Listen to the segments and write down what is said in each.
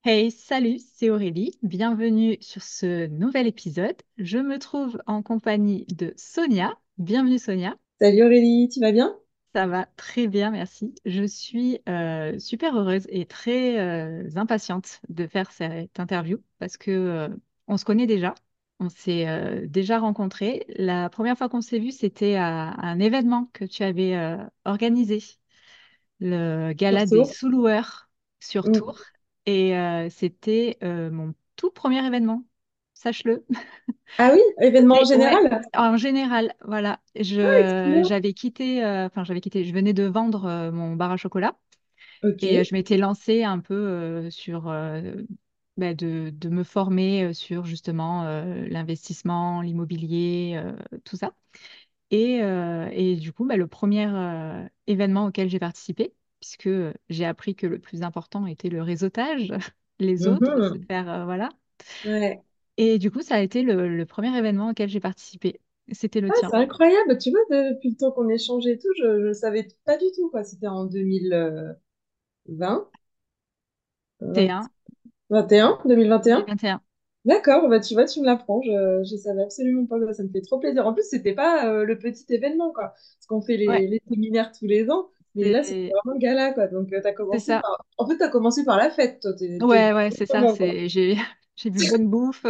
Hey, salut, c'est Aurélie. Bienvenue sur ce nouvel épisode. Je me trouve en compagnie de Sonia. Bienvenue Sonia. Salut Aurélie, tu vas bien? Ça va très bien, merci. Je suis super heureuse et très impatiente de faire cette interview parce que on se connaît déjà. On s'est déjà rencontrés. La première fois qu'on s'est vu, c'était à un événement que tu avais organisé, le gala des Surtout. sous-loueurs sur Mm. Tours. Et c'était mon tout premier événement, sache-le. Ah oui, événement en Ouais, général? en général, voilà. Ah, trop bien. J'avais quitté, je venais de vendre mon bar à chocolat Ok. et je m'étais lancée un peu sur de me former sur justement l'investissement, l'immobilier, tout ça. Et du coup, le premier événement auquel j'ai participé, puisque j'ai appris que le plus important était le réseautage, les autres, se Mhm. faire, voilà. Ouais. Et du coup, ça a été le premier événement auquel j'ai participé. C'était le Ah, tien. c'est incroyable. Tu vois, depuis le temps qu'on échangeait et tout, je savais pas du tout, quoi. C'était en 2020, C'était un 21, 2021. 2021. D'accord, bah tu vois, tu me l'apprends. Je savais absolument pas. Ça me fait trop plaisir. En plus, c'était pas le petit événement, quoi. Parce qu'on fait Ouais, les séminaires tous les ans. Mais là, c'était c'est vraiment le gala, quoi. Donc, t'as c'est commencé ça. par... En fait, t'as commencé par la fête, toi. T'es Ouais, ouais, c'est ça. comment, quoi. J'ai vu bonne bouffe.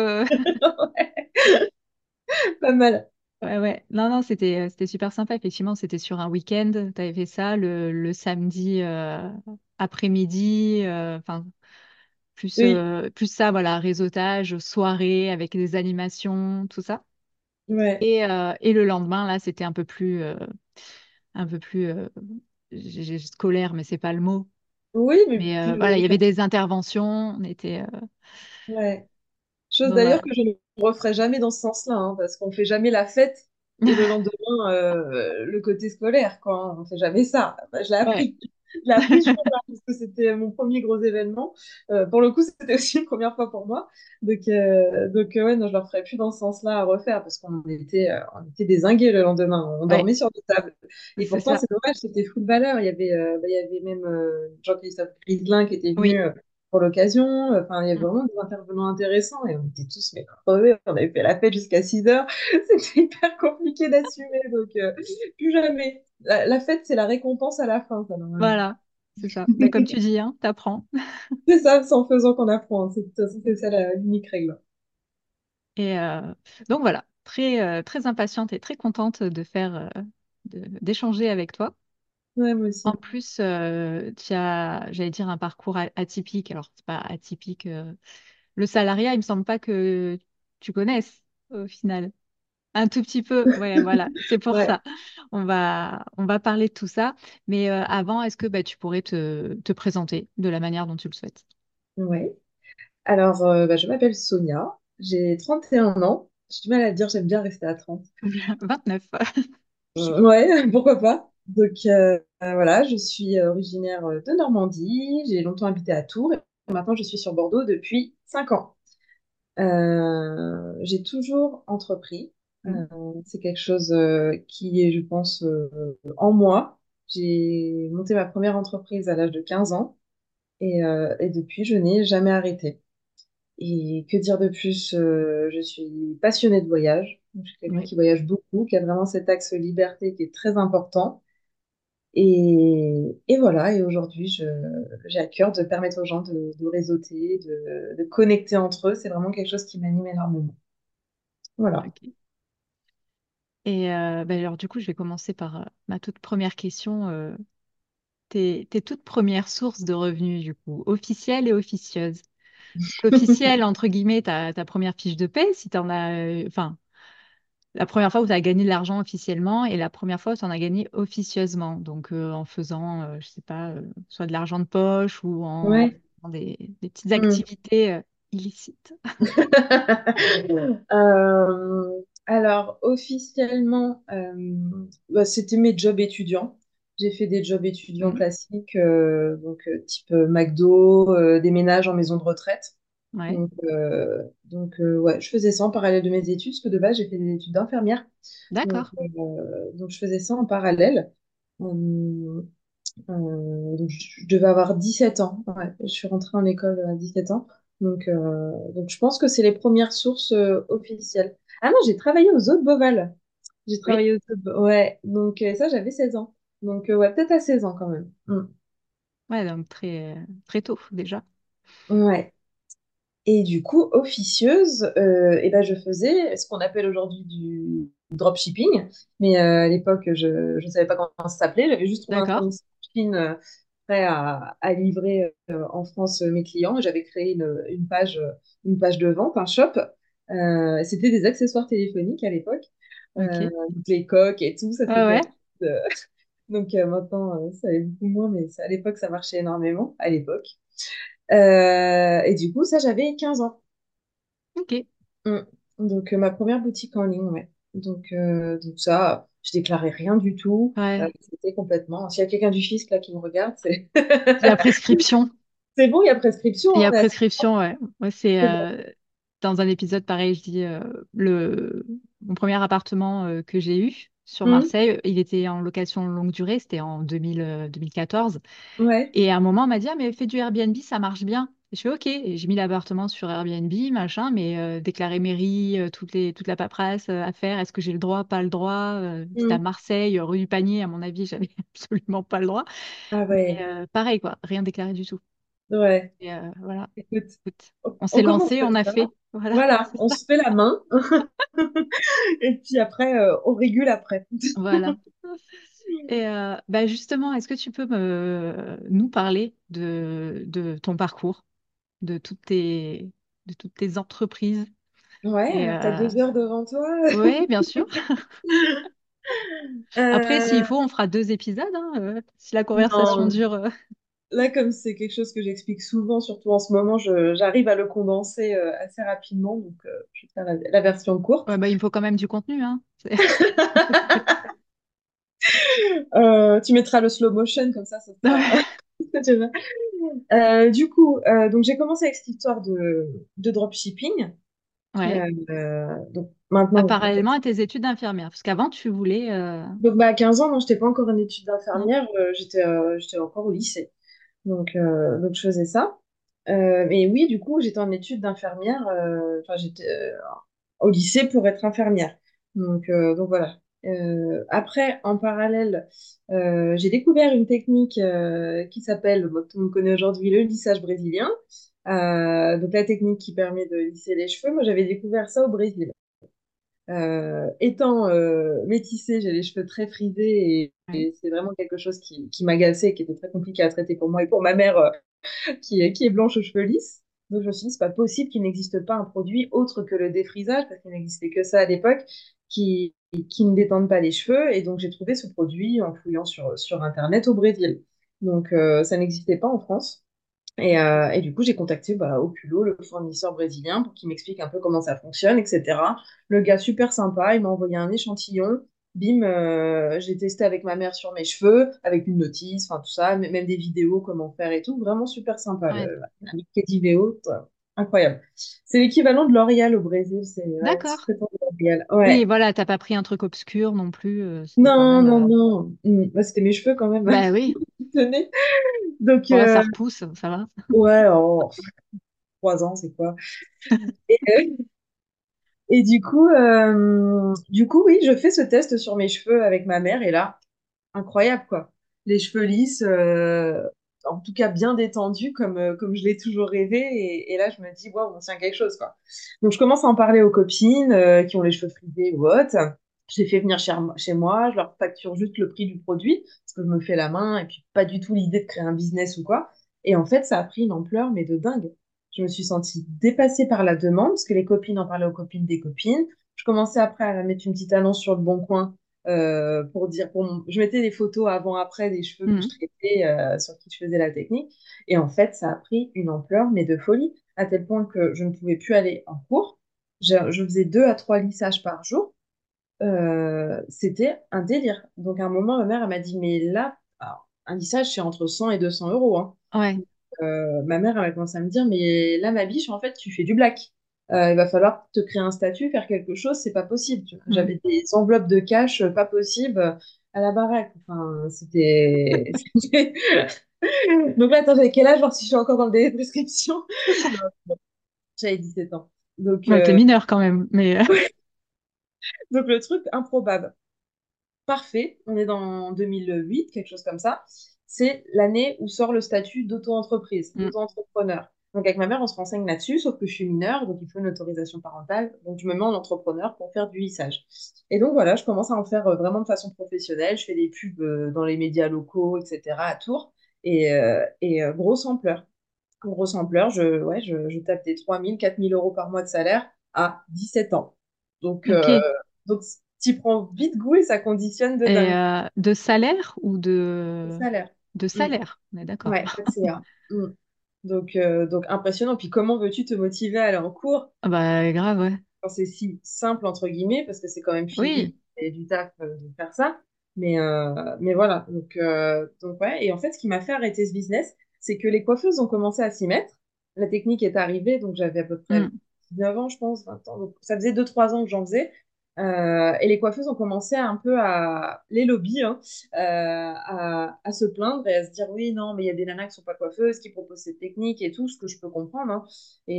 Pas mal. Ouais, ouais. Non, non, c'était super sympa. Effectivement, c'était sur un week-end. Tu avais fait ça le samedi après-midi. Enfin, Oui, plus ça, voilà, réseautage, soirée avec des animations, tout ça. ouais. Et le lendemain, là, c'était un peu plus scolaire, mais c'est pas le mot. Oui, mais Mais plus... voilà, il y avait des interventions. On était. Ouais. Chose Donc d'ailleurs voilà. que je ne referai jamais dans ce sens-là, hein, parce qu'on ne fait jamais la fête et le lendemain, le côté scolaire, quoi, hein. On ne fait jamais ça. Bah, je l'ai Ouais. appris. Je l'ai appris ce jour-là, parce que c'était mon premier gros événement. Pour le coup, c'était aussi une première fois pour moi. Ouais, non, je ne le referai plus dans ce sens-là à refaire, parce on était dézingués le lendemain. On Ouais, dormait sur des tables. Et c'est pourtant, ça. c'est dommage, c'était full valeur. Il y avait même Jean-Christophe Griselin qui était Oui. venu pour l'occasion. Enfin, il y avait vraiment des intervenants intéressants et on était tous mais crevés. On avait fait la fête jusqu'à 6 heures. C'était hyper compliqué d'assumer. Donc, plus jamais. La fête, c'est la récompense à la fin, ça, normalement. Voilà, c'est ça. Mais comme tu dis, hein, t'apprends. C'est ça, c'est en faisant qu'on apprend, hein. De toute façon, c'est ça l'unique règle. Et donc voilà, très impatiente et très contente de d'échanger avec toi. Ouais, moi En aussi. plus, tu as, j'allais dire, un parcours atypique. Alors, c'est pas atypique. Le salariat, il me semble pas que tu connaisses au final. Un tout petit peu. Ouais, voilà, c'est pour Ouais, ça. On va parler de tout ça. Mais avant, est-ce que tu pourrais te présenter de la manière dont tu le souhaites? ouais. Alors, je m'appelle Sonia. J'ai 31 ans. J'ai du mal à le dire, j'aime bien rester à 30. 29. Ouais, pourquoi pas. Donc voilà, je suis originaire de Normandie, j'ai longtemps habité à Tours et maintenant je suis sur Bordeaux depuis 5 ans. J'ai toujours entrepris. Mm. C'est quelque chose qui est, je pense, en moi. J'ai monté ma première entreprise à l'âge de 15 ans et depuis, je n'ai jamais arrêté. Et que dire de plus? Je suis passionnée de voyage. Je suis quelqu'un Oui. qui voyage beaucoup, qui a vraiment cet axe liberté qui est très important. Et voilà, et aujourd'hui, j'ai à cœur de permettre aux gens de réseauter, de connecter entre eux. C'est vraiment quelque chose qui m'anime énormément. Voilà. Ok. Et alors, du coup, je vais commencer par ma toute première question. Tes toutes premières sources de revenus, du coup, officielles et officieuses. Donc, officielle, entre guillemets, ta première fiche de paie, si tu en as, enfin, la première fois où tu as gagné de l'argent officiellement et la première fois où tu en as gagné officieusement. Donc, en faisant, je sais pas, soit de l'argent de poche ou en Ouais. faisant des petites Hmm. activités illicites. Alors, officiellement, c'était mes jobs étudiants. J'ai fait des jobs étudiants Mhm. classiques, type McDo, des ménages en maison de retraite. Ouais, Ouais, je faisais ça en parallèle de mes études, parce que de base, j'ai fait des études d'infirmière. d'accord. Donc je faisais ça en parallèle. Hum, Donc, je devais avoir 17 ans. Ouais, je suis rentrée en école à 17 ans. Donc je pense que c'est les premières sources officielles. Ah non, j'ai travaillé aux Eaux de Beauval. J'ai Oui. travaillé aux Eaux de Ouais, donc ça, j'avais 16 ans. Donc, ouais, peut-être à 16 ans quand même. Ouais, donc très tôt déjà. Ouais. Et du coup, officieuse, eh ben, je faisais ce qu'on appelle aujourd'hui du dropshipping. Mais à l'époque, je ne savais pas comment ça s'appelait. J'avais juste trouvé un D'accord. fournisseur en Chine prêt à livrer en France mes clients. Et j'avais créé une page de vente, un shop. C'était des accessoires téléphoniques à l'époque. Ok. Donc les coques et tout, ça Ouais, c'était... ouais. Donc maintenant, ça allait beaucoup moins, mais à l'époque, ça marchait énormément, à l'époque. Et du coup, ça, j'avais 15 ans. Ok. Mm. Donc, ma première boutique en ligne, ouais. Donc ça, je déclarais rien du tout. Ouais. C'était complètement. S'il y a quelqu'un du fisc là qui me regarde, c'est Il y a prescription. c'est bon, il y a prescription, Il y hein, a on est assez- prescription, ouais. Moi, c'est c'est bon. dans un épisode pareil, je dis mon premier appartement que j'ai eu sur Mm. Marseille, il était en location longue durée, c'était en 2014. Ouais. Et à un moment, on m'a dit, ah, mais fais du Airbnb, ça marche bien. Et je fais OK. Et j'ai mis l'appartement sur Airbnb, machin, mais déclarer mairie, toute la paperasse à faire, est-ce que j'ai le droit, pas le droit? C'était à Mm. Marseille, rue du Panier, à mon avis, j'avais absolument pas le droit. Ah Mais ouais. pareil, quoi, rien déclaré du tout. Ouais. Et voilà, Écoute, écoute, on on s'est commence lancé, comme on a ça. fait. Voilà, Voilà, c'est on ça. se fait la main et puis après, on régule après. Voilà. Et bah justement, est-ce que tu peux nous parler de ton parcours, de de toutes tes entreprises? Ouais, Et alors t'as 2 heures devant toi. oui, bien sûr. Après, s'il Euh, faut, on fera deux épisodes, hein, si la conversation non, dure. là, comme c'est quelque chose que j'explique souvent, surtout en ce moment, j'arrive à le condenser assez rapidement, donc je vais faire la version courte. Ouais, bah, il me faut quand même du contenu, hein. Tu mettras le slow motion, comme ça sera... Ouais. Tu vois. Du coup, donc j'ai commencé avec cette histoire de dropshipping. Ouais. Donc maintenant, Parallèlement à tes études d'infirmière, parce qu'avant, tu voulais. donc, bah, à 15 ans, non, j'étais pas encore en études Non. d'infirmière, j'étais encore au lycée. Donc je faisais ça. Mais oui, du coup, j'étais en études d'infirmière. Enfin, j'étais au lycée pour être infirmière. Donc voilà. Après, en parallèle, j'ai découvert une technique qui s'appelle, bon, tout le monde connaît aujourd'hui, le lissage brésilien. Donc la technique qui permet de lisser les cheveux. Moi, j'avais découvert ça au Brésil. Étant métissée, j'ai les cheveux très frisés Ouais. et c'est vraiment quelque chose qui m'agaçait, qui était très compliqué à traiter pour moi et pour ma mère qui est blanche aux cheveux lisses. Donc je me suis dit, c'est pas possible qu'il n'existe pas un produit autre que le défrisage, parce qu'il n'existait que ça à l'époque, qui ne détendent pas les cheveux. Et donc j'ai trouvé ce produit en fouillant sur Internet au Brésil. Donc ça n'existait pas en France. Et du coup, j'ai contacté bah, au culot le fournisseur brésilien pour qu'il m'explique un peu comment ça fonctionne, etc. Le gars, super sympa, il m'a envoyé un échantillon. Bim, j'ai testé avec ma mère sur mes cheveux, avec une notice, enfin tout ça, même des vidéos, comment faire et tout. Vraiment super sympa. Ouais. La vidéo, incroyable. C'est l'équivalent de L'Oréal au Brésil, c'est ouais, D'accord. sous-traitant de L'Oréal. Oui, Ouais. voilà, t'as pas pris un truc obscur non plus. C'était quand Non, même. non, non. Bah, c'était mes cheveux quand même. Bah oui. Tenez. Donc, Bon, ça repousse, ça va. ouais, en 3 ans, c'est quoi? Et, et du coup, oui, je fais ce test sur mes cheveux avec ma mère et là, incroyable quoi. Les cheveux lisses, en tout cas bien détendus comme je l'ai toujours rêvé. Et là, je me dis, waouh, on tient quelque chose quoi. Donc, je commence à en parler aux copines qui ont les cheveux frisés ou autres. Je les fais venir chez moi, je leur facture juste le prix du produit parce que je me fais la main et puis pas du tout l'idée de créer un business ou quoi. Et en fait, ça a pris une ampleur, mais de dingue. Je me suis sentie dépassée par la demande parce que les copines en parlaient aux copines des copines. Je commençais après à mettre une petite annonce sur le Bon Coin pour dire, je mettais des photos avant-après des cheveux que je Mhm. traitais, sur qui je faisais la technique. Et en fait, ça a pris une ampleur, mais de folie, à tel point que je ne pouvais plus aller en cours. Je faisais 2 à 3 lissages par jour. C'était un délire. Donc, à un moment, ma mère, elle m'a dit, mais là, alors, un lissage, c'est entre 100 et 200 euros, hein. Ouais. Ma mère, elle a commencé à me dire, mais là, ma biche, en fait, tu fais du black. Il va falloir te créer un statut, faire quelque chose, c'est pas possible. Mhm. J'avais des enveloppes de cash, pas possible. à la baraque. Enfin, c'était... Donc là, attends, j'avais quel âge, voir si je suis encore dans le délai de prescription? Non, j'avais 17 ans. Donc, Bah, t'es mineur quand même, mais donc le truc improbable. Parfait, on est dans 2008, quelque chose comme ça. C'est l'année où sort le statut d'auto-entreprise, mm, d'auto-entrepreneur. Donc avec ma mère, on se renseigne là-dessus, sauf que je suis mineure, donc il faut une autorisation parentale. Donc je me mets en entrepreneur pour faire du lissage. Et donc voilà, je commence à en faire vraiment de façon professionnelle. Je fais des pubs dans les médias locaux, etc. à Tours. Et grosse ampleur. Grosse ampleur, je tape des 3 000, 4 000 euros par mois de salaire à 17 ans. Donc, ok. donc tu prends vite goût et ça conditionne de Et dingue. de salaire ou Le salaire. de Mm. salaire? On est d'accord. Ouais, pas de CA. Mm. Donc impressionnant. Puis comment veux-tu te motiver à aller en cours Ah bah grave, ouais. quand c'est si simple, entre guillemets, parce que c'est quand même Oui. physique et du taf de faire ça. Mais voilà. Donc ouais. Et en fait, ce qui m'a fait arrêter ce business, c'est que les coiffeuses ont commencé à s'y mettre. La technique est arrivée, donc j'avais à peu près Mm, 19 ans, je pense, 20 ans. Donc ça faisait 2 3 ans que j'en faisais. Et les coiffeuses ont commencé un peu à, les lobbies, hein, à se plaindre et à se dire oui, non, mais il y a des nanas qui sont pas coiffeuses, qui proposent cette technique et tout, ce que je peux comprendre, hein.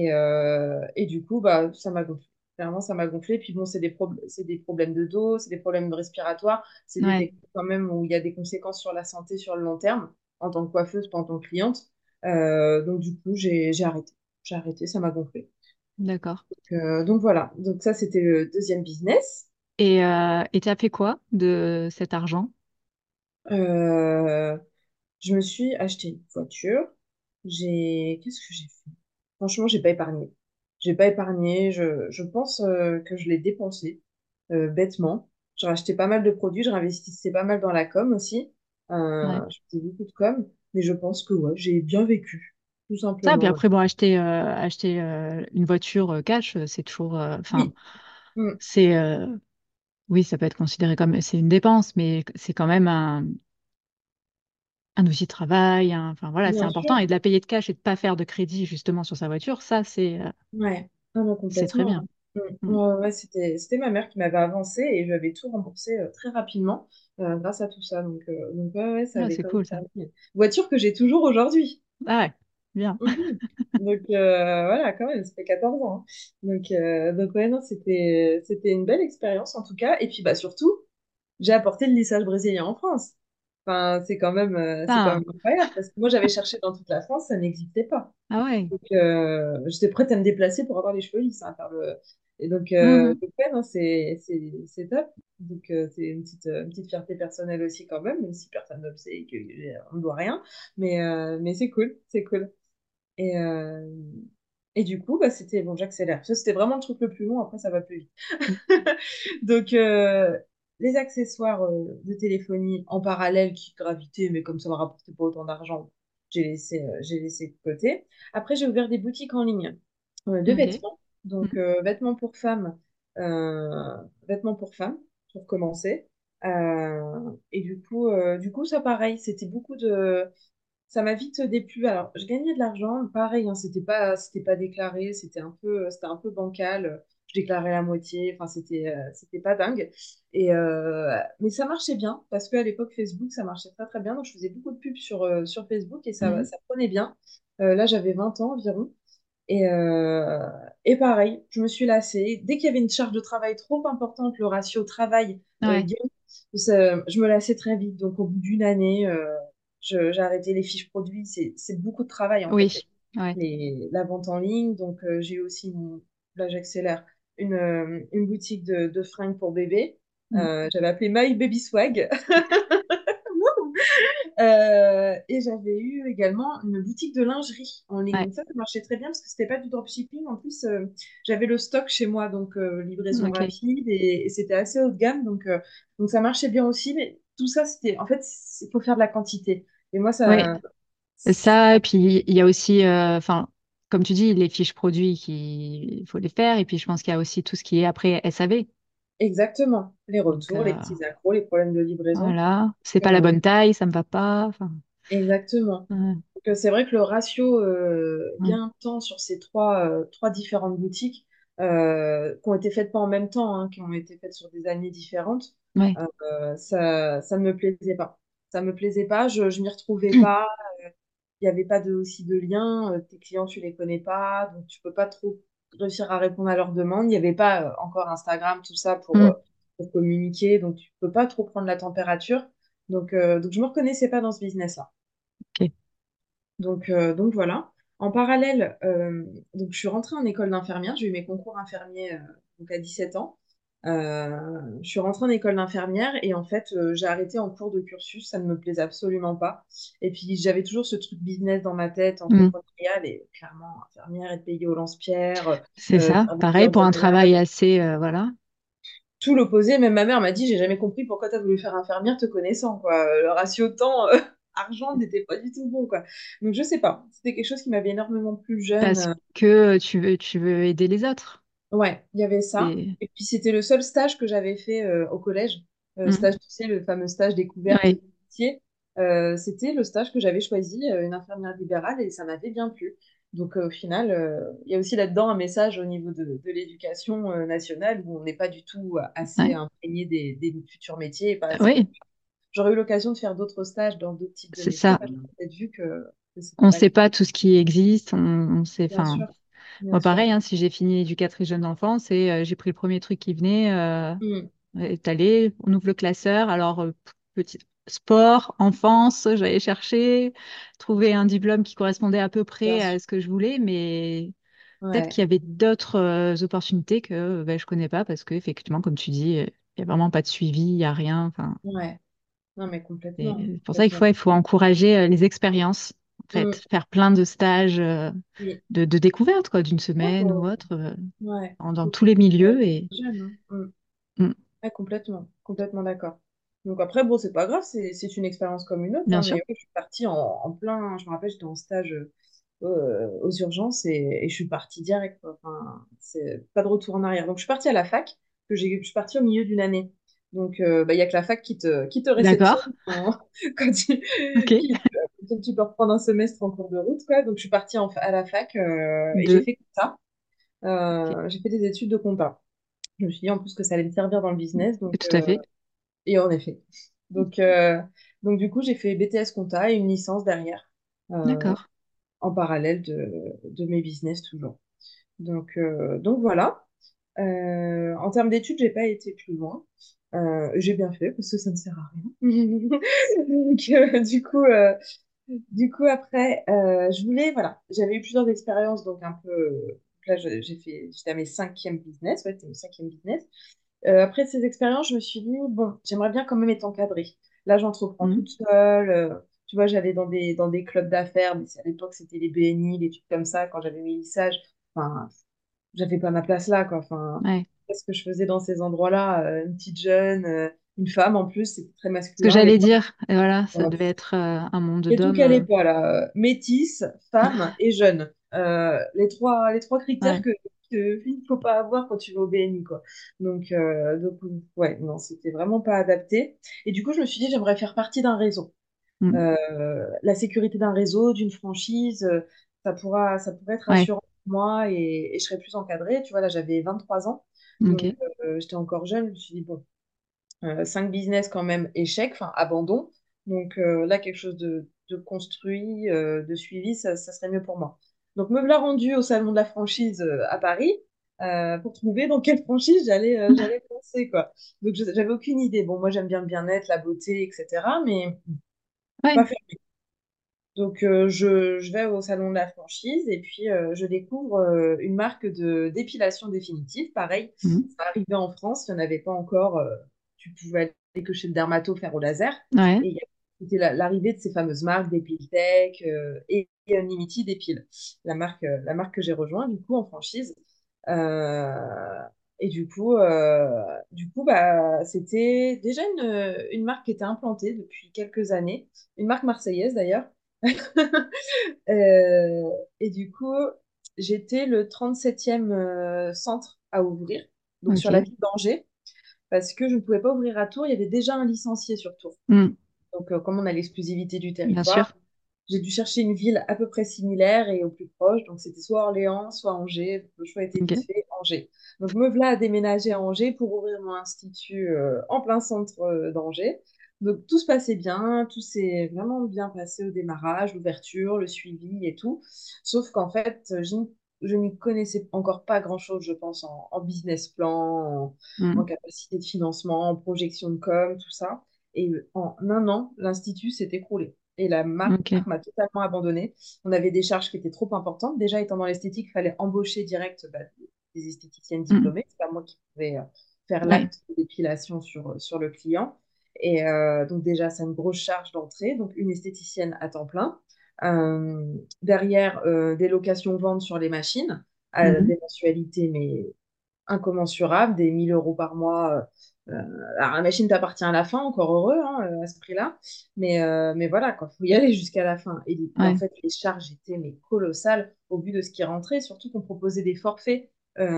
Et du coup, bah, ça m'a gonflé. Clairement, ça m'a gonflé. Puis bon, c'est des problèmes de dos, c'est des problèmes respiratoires, c'est des ouais, techniques quand même où il y a des conséquences sur la santé sur le long terme, en tant que coiffeuse, pas en tant que cliente. Donc du coup, j'ai arrêté. J'ai arrêté, ça m'a gonflé. d'accord. Donc voilà. Donc ça, c'était le deuxième business. Et t'as fait quoi de cet argent? Euh, je me suis acheté une voiture. Qu'est-ce que j'ai fait? Franchement, j'ai pas épargné. J'ai pas épargné. Je pense que je l'ai dépensé bêtement. J'ai racheté pas mal de produits. Je réinvestissais pas mal dans la com aussi. Ouais. Je faisais beaucoup de com. Mais je pense que ouais, j'ai bien vécu. Tout Ça, puis simplement, ouais. après, bon, acheter une voiture cash, c'est toujours, enfin, Oui. Mm. c'est, oui, ça peut être considéré comme, c'est une dépense, mais c'est quand même un outil de travail, enfin voilà, c'est Bien important. sûr. Et de la payer de cash et de pas faire de crédit justement sur sa voiture, ça, Ouais. Ah non, c'est très complètement. bien. Mm. Mm. Ouais, ouais, c'était ma mère qui m'avait avancé et je l'avais tout remboursé très rapidement grâce à tout ça. Donc ouais, ouais, ça Ah, avait c'est quand même cool ça. servi. Voiture que j'ai toujours aujourd'hui. Ah ouais, bien. Mhm. Donc voilà, quand même, ça fait 14 ans, hein. Donc ouais, non, c'était une belle expérience en tout cas. Et puis bah surtout, j'ai apporté le lissage brésilien en France. Enfin, c'est quand Ah, même incroyable parce que moi j'avais cherché dans toute la France, ça n'existait pas. ah ouais. Donc, j'étais prête à me déplacer pour avoir les cheveux lisses, hein, faire le... Et Mhm. donc ouais, non, c'est top. Donc, c'est une petite fierté personnelle aussi quand même si personne ne le sait et qu'on ne doit rien. Mais c'est cool, c'est cool. Et, euh, et du coup, bah, c'était, bon, j'accélère. Ça, c'était vraiment le truc le plus long, après, ça va plus vite. Donc, les accessoires de téléphonie en parallèle qui gravitaient, mais comme ça ne me rapportait pas autant d'argent, j'ai laissé de côté. Après, j'ai ouvert des boutiques en ligne de Ok. vêtements. Donc, Mm. euh, vêtements pour femmes, pour commencer. Du coup, ça, pareil, ça m'a vite déplu. Alors, je gagnais de l'argent, pareil, hein, c'était pas déclaré, c'était un peu bancal. Je déclarais la moitié, enfin, c'était pas dingue. Mais ça marchait bien parce qu'à l'époque, Facebook, ça marchait très très bien. Donc, je faisais beaucoup de pubs sur Facebook et Mhm. ça prenait bien. Là, j'avais 20 ans environ. Et, euh, et pareil, je me suis lassée. Dès qu'il y avait une charge de travail trop importante, le ratio travail Ouais. gain, je me lassais très vite. Donc, au bout d'une année, j'ai arrêté les fiches produits. C'est beaucoup de travail, en fait, Oui. Ouais. la vente en ligne. Donc, j'ai eu aussi, là, j'accélère, une boutique de fringues pour bébé. Mm. J'avais appelé My Baby Swag. Et j'avais eu également une boutique de lingerie en ligne. Ouais. Donc ça marchait très bien parce que c'était pas du dropshipping. En plus, j'avais le stock chez moi, donc livraison Ok. rapide et c'était assez haut de gamme. Donc ça marchait bien aussi. Mais tout ça, en fait, il faut faire de la quantité. Et moi, Ouais. ça, Ça, et puis il y a aussi, enfin, comme tu dis, les fiches produits il faut les faire. Et puis je pense qu'il y a aussi tout ce qui est après SAV. exactement. Les Donc retours, les petits accros, les problèmes de livraison. voilà, c'est pas la Euh, bonne taille, ça me va pas. Enfin, exactement. ouais. Donc, c'est vrai que le ratio Ouais. gain-temps sur ces trois différentes boutiques qui ont été faites pas en même temps, hein, qui ont été faites sur des années différentes, Ouais. Ça ne me plaisait pas. Ça me plaisait pas, je m'y retrouvais pas. Il n'y avait pas aussi de lien. Tes clients, tu les connais pas, donc tu peux pas trop réussir à répondre à leurs demandes. Il n'y avait pas encore Instagram, tout ça Mm. pour communiquer, donc tu peux pas trop prendre la température. Donc je me reconnaissais pas dans ce business-là. Ok. Donc voilà. En parallèle, donc je suis rentrée en école d'infirmière. J'ai eu mes concours infirmiers donc à 17 ans. Je suis rentrée en école d'infirmière et en fait, j'ai arrêté en cours de cursus. Ça ne me plaisait absolument pas. Et puis, j'avais toujours ce truc business dans ma tête, Mm. entrepreneurial et clairement, infirmière, être payée au lance-pierre, C'est ça. faire des Pareil heures pour de un travail malade, assez, voilà. tout l'opposé. Même ma mère m'a dit, j'ai jamais compris pourquoi tu as voulu faire infirmière te connaissant, quoi. Le ratio temps, argent n'était pas du tout bon, quoi. Donc, je sais pas. C'était quelque chose qui m'avait énormément plus jeune. Parce que tu veux aider les autres. Ouais, il y avait ça. Et... Et puis c'était le seul stage que j'avais fait au collège. Mm. Stage, tu sais, le fameux stage découverte Ouais, du métier. C'était le stage que j'avais choisi, une infirmière libérale, et ça m'avait bien plu. Donc au final, il y a aussi là-dedans un message au niveau de l'éducation nationale où on n'est pas du tout assez ouais, imprégné des futurs métiers et pas assez oui, compris. J'aurais eu l'occasion de faire d'autres stages dans d'autres types de c'est métiers, ça. bah, j'aurais peut-être vu que c'était On ne pas le sait cas. pas tout ce qui existe. On sait, Bien enfin, sûr, bien moi sûr. pareil, hein, si j'ai fini éducatrice jeune enfance et j'ai pris le premier truc qui venait, Mm, est allé, on ouvre le classeur. Alors, petit sport, enfance, j'allais chercher, trouver un diplôme qui correspondait à peu bien près sûr. à ce que je voulais, mais peut-être Ouais, qu'il y avait d'autres opportunités que je connais pas parce que effectivement, comme tu dis, il y a vraiment pas de suivi, il y a rien. Enfin, ouais. Non, mais complètement, c'est pour ça complètement. il faut encourager les expériences, en Mm, fait, faire plein de stages oui. de découverte, quoi, d'une Ouais, semaine ou autre, ouais. dans Faut tous les profiter de la milieux vie et jeune, hein. mm, Ouais, complètement, complètement d'accord. Donc après, bon, c'est pas grave, c'est une expérience comme une autre, bien hein, sûr. mais ouais, je suis partie en plein, je me rappelle, j'étais en stage aux urgences et je suis partie direct, quoi. Enfin, c'est pas de retour en arrière. Donc je suis partie à la fac, je suis partie au milieu d'une année. Donc bah, il y a que la fac qui te réceptionne D'accord. quand tu, Ok. donc tu peux reprendre un semestre en cours de route, quoi. Donc je suis partie à la fac et j'ai Deux. fait ça. Ok. J'ai fait des études de compta. Je me suis dit en plus que ça allait me servir dans le business, Tout à fait. et en effet. Donc, euh, donc du coup, j'ai fait BTS compta et une licence derrière, euh, D'accord. en parallèle de mes business toujours. Donc voilà. En termes d'études, j'ai pas été plus loin. J'ai bien fait parce que ça ne sert à rien. Du coup, après, je voulais, voilà, j'avais eu plusieurs expériences, donc un peu. Là, j'étais à mes cinquièmes business, ouais, c'était mon cinquième business. Après ces expériences, je me suis dit, bon, j'aimerais bien quand même être encadrée. Là, j'entreprends toute Mm. seule. Tu vois, j'allais dans des clubs d'affaires, mais à l'époque, c'était les BNI, les trucs comme ça, quand j'avais mes lissages. Enfin, j'avais pas ma place là, quoi. Enfin, Ouais. qu'est-ce que je faisais dans ces endroits-là? Une petite jeune, une femme en plus, c'était très Ce que masculin à j'allais l'époque. dire, et voilà, ça devait être un monde Et tout d'hommes. calait pas là. Métisse, femme et jeune. Les trois critères Ouais. qu'il ne faut pas avoir quand tu vas au BNI, quoi. Donc, ouais, non, c'était vraiment pas adapté. Et du coup, je me suis dit, j'aimerais faire partie d'un réseau. Mm. La sécurité d'un réseau, d'une franchise, ça pourrait être Ouais. rassurant pour moi et je serais plus encadrée. Tu vois, là, j'avais 23 ans, donc Ok. j'étais encore jeune. Je me suis dit, bon, 5 business quand même, échec, enfin abandon. Donc là, quelque chose de construit, de suivi, ça serait mieux pour moi. Donc me voilà rendu au salon de la franchise à Paris pour trouver dans quelle franchise j'allais penser, quoi. Donc j'avais aucune idée. Bon, moi j'aime bien le bien-être, la beauté, etc. Mais Ouais. pas fait. Donc je vais au salon de la franchise et puis je découvre une marque de d'épilation définitive. Pareil, Mm. ça arrivait en France, il n'y en avait pas encore. Tu pouvais aller que chez le dermato faire au laser. Ouais. Et c'était l'arrivée de ces fameuses marques d'Epiltech et Unlimited Epile, la marque que j'ai rejoint du coup en franchise. Euh, et du coup, bah, c'était déjà une marque qui était implantée depuis quelques années, une marque marseillaise d'ailleurs. Et du coup, j'étais le 37e centre à ouvrir, donc sur la Ok. ville d'Angers, parce que je ne pouvais pas ouvrir à Tours, il y avait déjà un licencié sur Tours. Mm. Donc, comme on a l'exclusivité du Bien territoire, sûr. j'ai dû chercher une ville à peu près similaire et au plus proche. Donc, c'était soit Orléans, soit Angers. Le choix était vite Ok. fait. Angers. Donc, me voilà à déménager à Angers pour ouvrir mon institut en plein centre d'Angers. Donc, tout se passait bien, tout s'est vraiment bien passé au démarrage, l'ouverture, le suivi et tout. Sauf qu'en fait, je n'y connaissais encore pas grand-chose, je pense, en business plan, en Mm. capacité de financement, en projection de com, tout ça. Et en un an, l'institut s'est écroulé. Et la marque Ok. m'a totalement abandonnée. On avait des charges qui étaient trop importantes. Déjà, étant dans l'esthétique, il fallait embaucher direct des esthéticiennes Mm. diplômées. C'est pas moi qui pouvais faire Ouais. l'acte d'épilation sur le client. Et donc déjà, c'est une grosse charge d'entrée. Donc une esthéticienne à temps plein. Derrière, des locations-ventes sur les machines, Mhm. des mensualités, mais incommensurables, des 1 000 € par mois. Alors, la machine t'appartient à la fin, encore heureux hein, à ce prix-là. Mais voilà, il faut y aller jusqu'à la fin. Et en Ouais. fait, les charges étaient mais colossales au vu de ce qui rentrait, surtout qu'on proposait des forfaits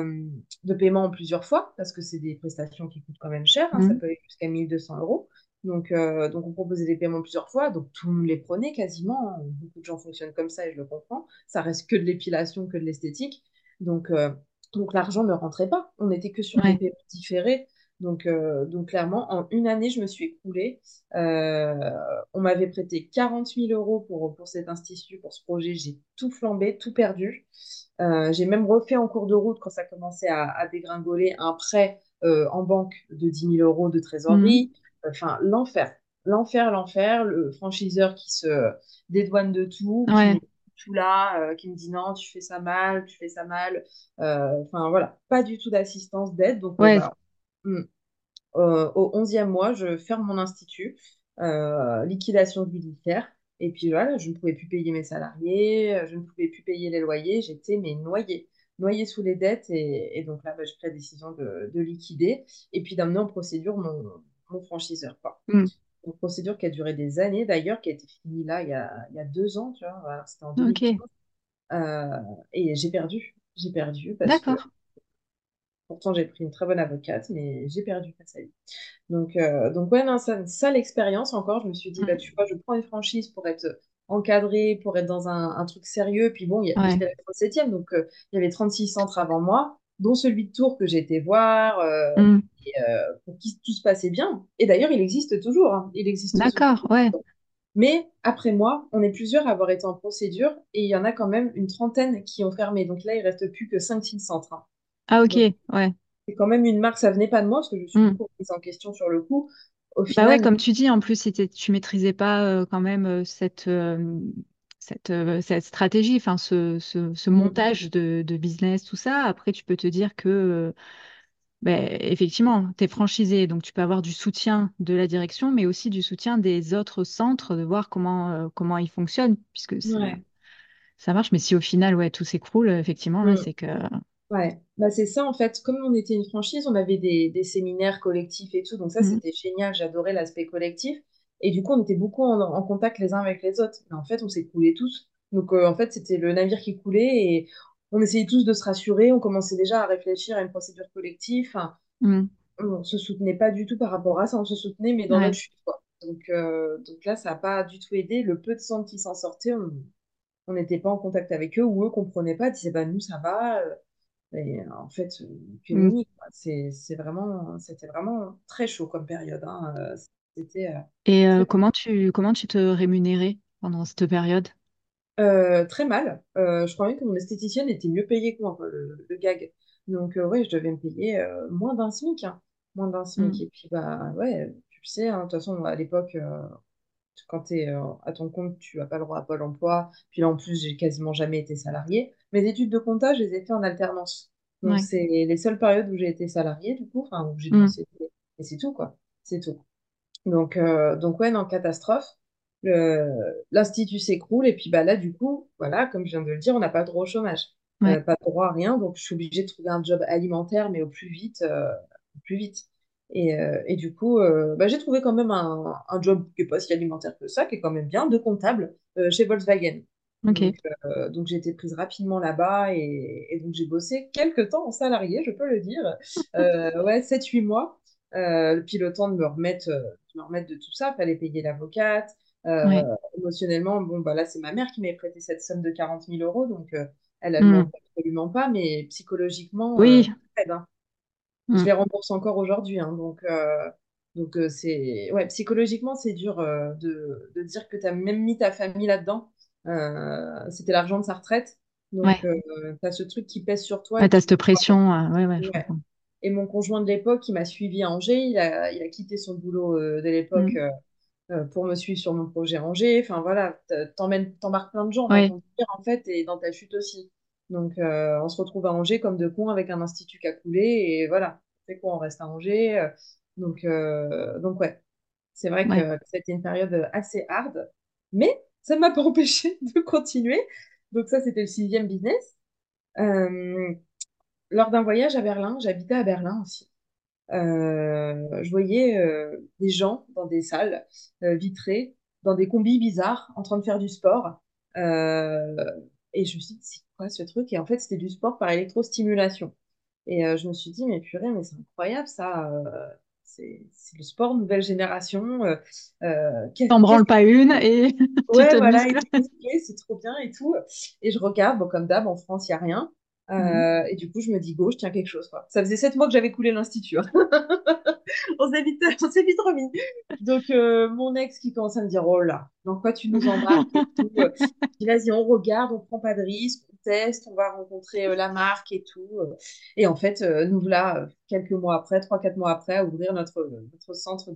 de paiement en plusieurs fois, parce que c'est des prestations qui coûtent quand même cher, hein, ça Mm. peut aller jusqu'à 1 200 €. Donc, on proposait des paiements plusieurs fois, donc tout le monde les prenait quasiment, hein. Beaucoup de gens fonctionnent comme ça et je le comprends. Ça reste que de l'épilation, que de l'esthétique. Donc, euh, donc l'argent ne rentrait pas. On n'était que sur des Ouais. paiements différés. Donc clairement, en une année, je me suis écoulée. Euh, on m'avait prêté 40 000 € pour cet institut, pour ce projet. J'ai tout flambé, tout perdu. J'ai même refait en cours de route, quand ça commençait à dégringoler, un prêt en banque de 10 000 € de Mm. trésorerie. Enfin, l'enfer. L'enfer, l'enfer. Le franchiseur qui se dédouane de tout, qui Ouais. met tout là, qui me dit non, tu fais ça mal, tu fais ça mal. Enfin, voilà. Pas du tout d'assistance, d'aide. Donc, Ouais. bah, hmm. Au 11e mois, je ferme mon institut, liquidation judiciaire. Et puis voilà, je ne pouvais plus payer mes salariés, je ne pouvais plus payer les loyers, j'étais mais noyée sous les dettes. Et donc là, bah, j'ai pris la décision de liquider et puis d'amener en procédure mon franchiseur, quoi. Mm. Une procédure qui a duré des années d'ailleurs, qui a été finie là il y a 2 ans, tu vois. Voilà, c'était en Ok. 2015. Euh, et j'ai perdu parce que D'accord. pourtant j'ai pris une très bonne avocate, mais j'ai perdu face à lui. Donc ouais, non, ça l'expérience encore, je me suis dit, bah, Mm. tu vois, je prends une franchise pour être encadrée, pour être dans un truc sérieux. Puis bon, je Ouais. vais être au 7e, donc il y avait 36 centres avant moi, dont celui de Tours que j'ai été voir, Mm. pour qui tout se passait bien. Et d'ailleurs, il existe toujours, hein, il existe toujours. D'accord. Ouais. Mais après moi, on est plusieurs à avoir été en procédure et il y en a quand même une trentaine qui ont fermé. Donc là, il reste plus que 5 6 centres, hein. Ah, ok. Donc Ouais. c'est quand même une marque, ça venait pas de moi parce que je suis Mm. beaucoup remise en question sur le coup. Au Bah ouais, final, comme tu dis, en plus, tu maîtrisais pas quand même cette stratégie, enfin ce mm, montage de business, tout ça. Après, tu peux te dire que ben, effectivement, tu es franchisé, donc tu peux avoir du soutien de la direction, mais aussi du soutien des autres centres, de voir comment ils fonctionnent, puisque ouais. ça marche. Mais si au final, ouais, tout s'écroule, effectivement, là, Mm. c'est que... Ouais, bah c'est ça en fait. Comme on était une franchise, on avait des séminaires collectifs et tout, donc ça Mhm. c'était génial. J'adorais l'aspect collectif. Et du coup, on était beaucoup en contact les uns avec les autres. Mais en fait, on s'est coulés tous. Donc en fait, c'était le navire qui coulait et on essayait tous de se rassurer. On commençait déjà à réfléchir à une procédure collective. Enfin, Mhm. on se soutenait pas du tout par rapport à ça. On se soutenait, mais dans notre Ouais. chute, quoi. Donc là, ça n'a pas du tout aidé. Le peu de sang qui s'en sortait, on n'était pas en contact avec eux ou eux comprenaient pas, disaient bah nous ça va. Et en fait, que Mhm. nenni, quoi. C'était vraiment très chaud comme période, hein. C'était Et très, comment tu te rémunérais pendant cette période? très mal. Je crois même que mon esthéticienne était mieux payée que moi, quoi, le gag. Donc, ouais, je devais me payer moins d'un SMIC, hein. Moins d'un SMIC. Mhm. Et puis, bah, ouais, tu le sais, hein, de toute façon, à l'époque, quand tu es à ton compte, tu n'as pas le droit à Pôle emploi. Puis là, en plus, j'ai quasiment jamais été salariée. Mes études de compta, je les ai fait en alternance. Donc, Ouais. c'est les seules périodes où j'ai été salariée, du coup, enfin, où j'ai dû Mhm. enseigner. Et c'est tout, quoi. C'est tout. Donc ouais, non, catastrophe. L'institut s'écroule. Et puis, bah là, du coup, voilà, comme je viens de le dire, on n'a pas le droit au chômage. Ouais. Pas le droit à rien. Donc, je suis obligée de trouver un job alimentaire, mais au plus vite. Au plus vite. Et du coup, bah, j'ai trouvé quand même un job qui n'est pas si alimentaire que ça, qui est quand même bien, de comptable chez Volkswagen. Ok. Donc j'ai été prise rapidement là-bas et donc j'ai bossé quelques temps en salarié, je peux le dire. Ouais, 7 8 mois. Puis le temps de me remettre de tout ça, fallait payer l'avocate. Ouais. Émotionnellement, bon, bah là, c'est ma mère qui m'avait prêté cette somme de 40 000 €. Donc Elle ne Mm. ment absolument pas, mais psychologiquement, Oui. ça aide, hein. Je Mm. les rembourse encore aujourd'hui, hein, donc c'est ouais, psychologiquement, c'est dur de dire que tu as même mis ta famille là-dedans. C'était l'argent de sa retraite. Donc, Ouais. tu as ce truc qui pèse sur toi Ouais, et t'as qui cette pression. Ouais, ouais, je ouais. comprends. Et mon conjoint de l'époque, qui m'a suivi à Angers, il a quitté son boulot de l'époque Mm. pour me suivre sur mon projet Angers. Enfin voilà, t'embarques plein de gens dans Ouais, ton délire en fait et dans ta chute aussi. Donc on se retrouve à Angers comme deux cons avec un institut qui a coulé et voilà, c'est quoi, on reste à Angers. Donc ouais, c'est vrai ouais. que c'était une période assez hard, mais ça ne m'a pas empêché de continuer. Donc ça, c'était le sixième business. Euh, Lors d'un voyage à Berlin, j'habitais à Berlin aussi. Je voyais des gens dans des salles vitrées, dans des combis bizarres, en train de faire du sport. Euh, et je me suis dit, c'est quoi ce truc? Et en fait, c'était du sport par électrostimulation. Et je me suis dit, mais purée, mais c'est incroyable ça. C'est le sport nouvelle génération. T'en branles pas une et tu Ouais, te voilà, et muscles. t'es musclé, c'est trop bien et tout. Et je regarde, bon, comme d'hab, en France, il n'y a rien. Mm. Et du coup, je me dis, go, je tiens quelque chose, quoi. Ça faisait 7 mois que j'avais coulé l'institut, hein. On s'est vite remis. Donc, mon ex qui commence à me dire, oh là, dans quoi tu nous embarques et tout. Je dis, vas-y, on regarde, on prend pas de risque, on teste, on va rencontrer la marque et tout. Et en fait, nous voilà, quelques mois après, 3, 4 mois après, à ouvrir notre centre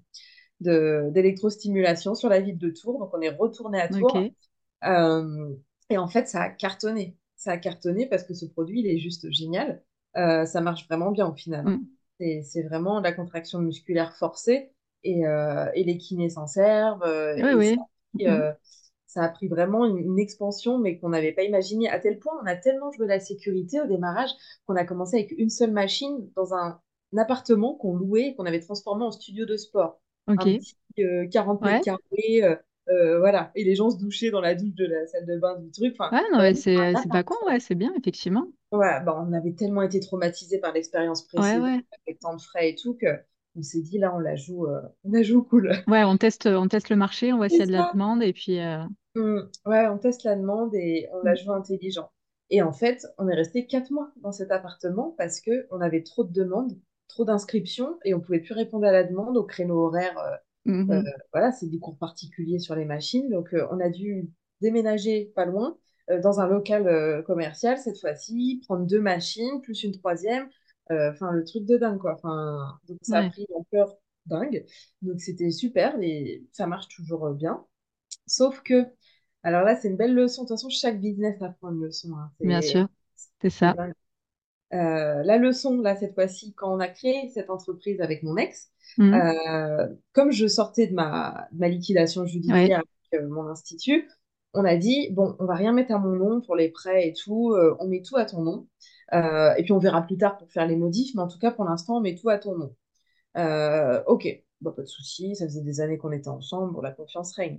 d'électrostimulation sur la ville de Tours. Donc, on est retourné à Tours. Ok. Euh, et en fait, ça a cartonné. Ça a cartonné parce que ce produit, il est juste génial. Ça marche vraiment bien au final, hein. Mm. C'est vraiment la contraction musculaire forcée et les kinés s'en servent. Oui, Et oui. Mm. ça a pris vraiment une expansion, mais qu'on n'avait pas imaginé. À tel point, on a tellement joué la sécurité au démarrage qu'on a commencé avec une seule machine dans un appartement qu'on louait et qu'on avait transformé en studio de sport. Ok. Un petit 40 mètres Ouais. carrés. Voilà. Et les gens se douchaient dans la douche de la salle de bain du truc. Enfin, Ouais, non, mais vraiment un c'est pas appart, con, quoi. ouais, c'est bien, effectivement. Ouais, bah, on avait tellement été traumatisés par l'expérience Ouais, précédente ouais. avec tant de frais et tout que on s'est dit là, on la joue cool. Ouais, on teste le marché, on voit s'il y C'est a de la ça. demande et puis. Ouais, on teste la demande et on la Mm. joue intelligent. Et en fait, on est resté 4 mois dans cet appartement parce que on avait trop de demandes, trop d'inscriptions et on pouvait plus répondre à la demande au créneau horaire. Mhm. Voilà, c'est des cours particuliers sur les machines. Donc, on a dû déménager pas loin, dans un local commercial cette fois-ci, prendre deux machines, plus une troisième. Enfin, le truc de dingue, quoi. Enfin, donc, ça a Ouais, pris une ampleur dingue. Donc, c'était super et ça marche toujours bien. Sauf que, alors là, c'est une belle leçon. De toute façon, chaque business apprend une leçon, hein. bien sûr, c'est C'est ça. dingue. La leçon, là, cette fois-ci, quand on a créé cette entreprise avec mon ex, Mhm. comme je sortais de ma liquidation Ouais. judiciaire avec mon institut, on a dit, bon, on va rien mettre à mon nom pour les prêts et tout, on met tout à ton nom. Et puis on verra plus tard pour faire les modifs, mais en tout cas, pour l'instant, on met tout à ton nom. Ok, bon, pas de souci, ça faisait des années qu'on était ensemble, bon, la confiance règne.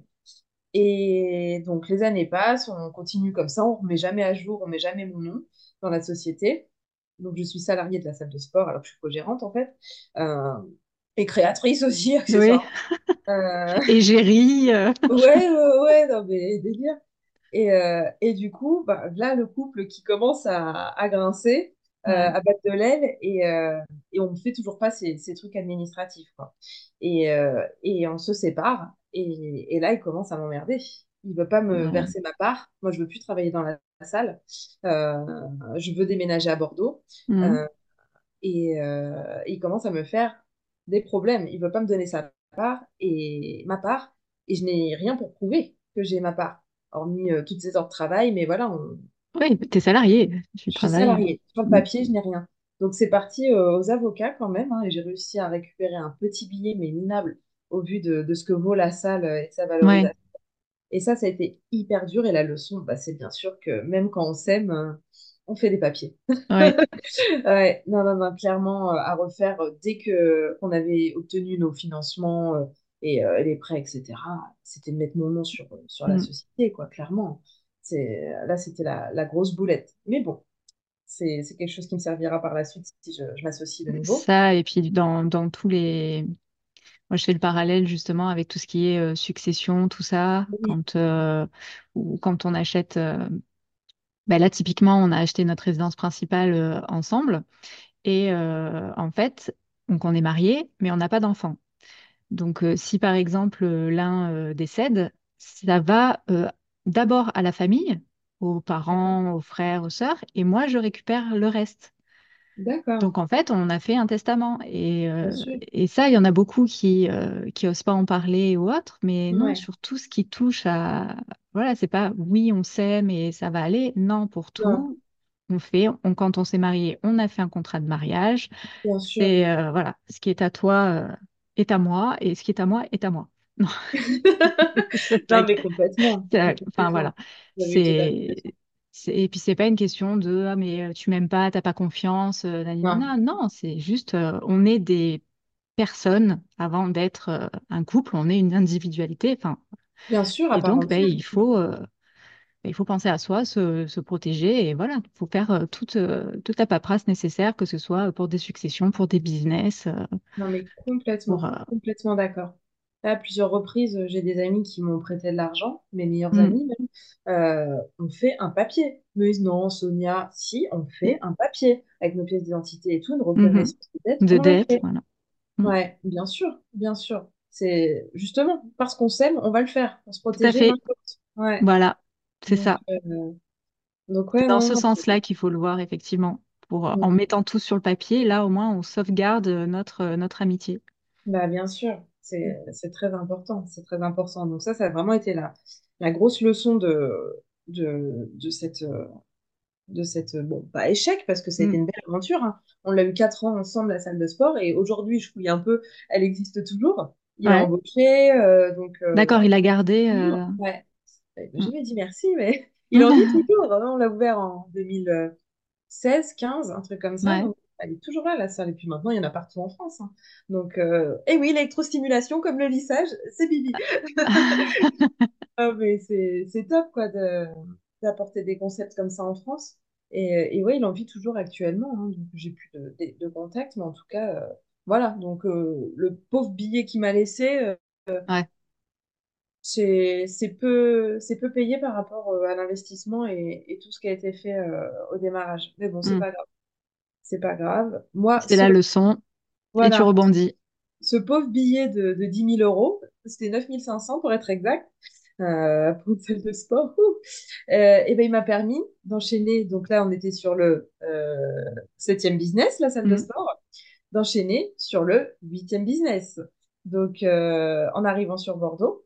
Et donc les années passent, on continue comme ça, on remet jamais à jour, on met jamais mon nom dans la société. Donc je suis salariée de la salle de sport alors que je suis co-gérante en fait. Euh, et créatrice aussi, Oui. accessoirement. Euh, Égérie. ouais, ouais, ouais, non mais délire. Et du coup, bah, là, le couple qui commence à grincer, Ouais. à battre de l'aile, et on ne fait toujours pas ces trucs administratifs, quoi. Et on se sépare, et là, il commence à m'emmerder. Il veut pas me Ouais. verser ma part. Moi, je veux plus travailler dans la salle. Euh, je veux déménager à Bordeaux. Mhm. Euh, il commence à me faire des problèmes. Il veut pas me donner ma part, et je n'ai rien pour prouver que j'ai ma part, hormis toutes ces heures de travail, mais voilà, Oui, t'es salarié, tu je suis travailles. salariée. Sur le Mhm. papier, je n'ai rien. Donc c'est parti aux avocats quand même, hein, et j'ai réussi à récupérer un petit billet, mais minable, au vu de ce que vaut la salle et de sa Ouais. valorisation. Et ça a été hyper dur, et la leçon, bah, c'est bien sûr que même quand on s'aime, on fait des papiers. Ouais. Ouais, non, non, non, clairement à refaire dès que qu'on avait obtenu nos financements et les prêts, etc. C'était de mettre mon nom sur la Mhm. société, quoi, clairement. Là, c'était la grosse boulette. Mais bon, c'est quelque chose qui me servira par la suite si je m'associe de nouveau. Ça, et puis dans tous les. Moi, je fais le parallèle justement avec tout ce qui est succession, tout ça, Oui, ou quand on achète. Ben là, typiquement, on a acheté notre résidence principale ensemble. Et en fait, donc on est mariés, mais on n'a pas d'enfants. Donc, si par exemple l'un décède, ça va d'abord à la famille, aux D'accord. parents, aux frères, aux sœurs, et moi, je récupère le reste. D'accord, Donc, en fait, on a fait un testament. bien sûr. Et ça, il y en a beaucoup qui osent pas en parler ou autre, mais non, Ouais. sur tout ce qui touche à... Voilà, c'est pas oui, on s'aime et ça va aller. Non, pour Non, tout, quand on s'est marié, on a fait un contrat de mariage. bien sûr. C'est voilà, ce qui est à toi est à moi et ce qui est à moi est à moi. Non, c'est pas, Non, mais complètement. enfin voilà, Complètement. Vous avez totalement c'est, raison. et puis c'est pas une question de ah mais tu m'aimes pas, t'as pas confiance, Non, nanana. Non, c'est juste on est des personnes avant d'être un couple, on est une individualité. Enfin bien sûr, à et part donc ben, entière. il faut penser à soi, se protéger et voilà, il faut faire toute la paperasse nécessaire, que ce soit pour des successions, pour des business, Non, mais pour complètement d'accord. Là, à plusieurs reprises, j'ai des amis qui m'ont prêté de l'argent, mes meilleurs Mm. amis même. On fait un papier. Ils me disent non, Sonia, si, on fait un papier avec nos pièces d'identité et tout, une Mhm. reconnaissance de dette, De on le dette, fait. voilà. Mm. Ouais, bien sûr, bien sûr. C'est justement parce qu'on s'aime, on va le faire pour se Tout à protéger l'un fait. de l'autre. Ouais. Voilà, c'est Donc, ça. C'est ouais, dans non, ce non. sens-là qu'il faut le voir, effectivement. Pour, en Mm. mettant tout sur le papier, là, au moins, on sauvegarde notre amitié. Bah, bien sûr, Mm. c'est très important, c'est très important. Donc ça a vraiment été la grosse leçon de cette, bon, pas échec, parce que ça a été Mm. une belle aventure, hein. On l'a eu 4 ans ensemble, la salle de sport, et aujourd'hui, je fouille un peu, elle existe toujours. Il a Ouais. embauché, donc D'accord, il a il gardé. vit toujours. Ouais. Je Mm. lui ai dit merci, mais il en vit toujours, hein. On l'a ouvert en 2016, 15, un truc comme ça. Ouais. Donc, elle est toujours là, la salle. Et puis maintenant, il y en a partout en France, hein. Donc, et oui, l'électrostimulation, comme le lissage, c'est Bibi. Ah, mais c'est top, quoi, d'apporter des concepts comme ça en France. Et ouais, il en vit toujours actuellement, hein. Donc, j'ai plus de contact, mais en tout cas, voilà. Donc, le pauvre billet qu'il m'a laissé, Ouais. c'est peu payé par rapport à l'investissement et tout ce qui a été fait au démarrage. Mais bon, c'est Mm. pas grave. C'est pas grave. Moi, C'est la leçon et tu voilà, rebondis. ce pauvre billet de 10 000 euros, c'était 9 500 pour être exact, pour une salle de sport, et ben, il m'a permis d'enchaîner. Donc là, on était sur le 7e business, la salle de Mm. sport, d'enchaîner sur le 8e business. Donc, en arrivant sur Bordeaux,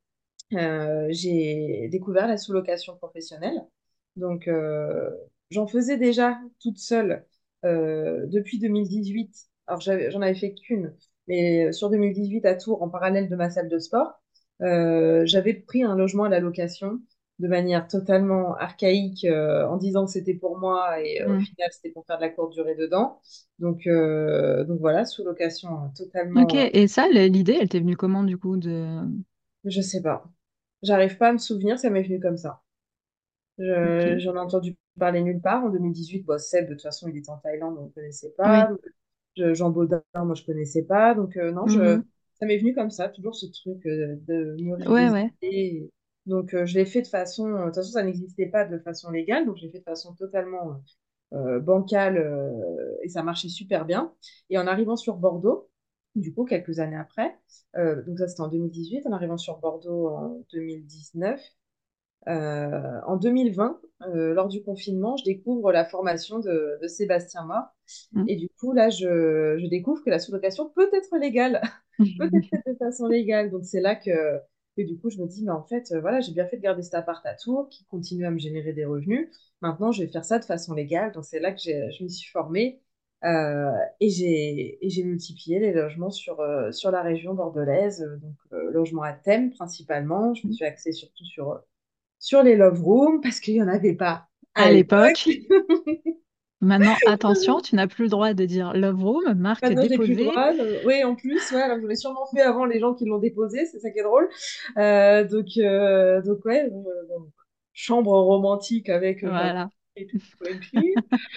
j'ai découvert la sous-location professionnelle. Donc, j'en faisais déjà toute seule depuis 2018. Alors, j'en avais fait qu'une, mais sur 2018 à Tours, en parallèle de ma salle de sport, j'avais pris un logement à la location de manière totalement archaïque en disant que c'était pour moi et au Mm. final, c'était pour faire de la courte durée dedans. Donc voilà, sous-location Ok, totalement, et ça, l'idée, elle t'est venue comment du coup de... je sais pas. J'arrive pas à me souvenir, ça m'est venu comme ça. Ok. J'en ai entendu parler nulle part. En 2018, bon, Seb, de toute façon, il était en Thaïlande, on ne connaissait pas. Oui. Jean Baudin, moi, je connaissais pas. Donc, non, Mhm. ça m'est venu comme ça, toujours ce truc de mûrir Ouais, des ouais. idées. Donc, je l'ai fait de toute façon, ça n'existait pas de façon légale. Donc, je l'ai fait de façon totalement bancale et ça marchait super bien. Et en arrivant sur Bordeaux, du coup, quelques années après, donc ça, c'était en 2018, en arrivant sur Bordeaux en 2019, en 2020, lors du confinement, je découvre la formation de Sébastien Mort. Mm. Et du coup, là, je découvre que la sous-location peut être légale, peut être faite de façon légale. Donc, c'est là que du coup, je me dis, mais en fait, voilà, j'ai bien fait de garder cet appart à Tours qui continue à me générer des revenus. Maintenant, je vais faire ça de façon légale. Donc, c'est là que je me suis formée et j'ai multiplié les logements sur la région bordelaise. Donc, logements à thème principalement. Je me suis axée surtout sur les love rooms parce qu'il n'y en avait pas à À l'époque. l'époque. Maintenant, attention, tu n'as plus le droit de dire Love Room, marque Maintenant, je n'ai plus le déposée. droit. Oui, en plus, ouais, alors je l'ai sûrement fait avant les gens qui l'ont déposé, c'est ça qui est drôle. Donc ouais, bon, chambre romantique avec jacuzzi Voilà. et tout inclus.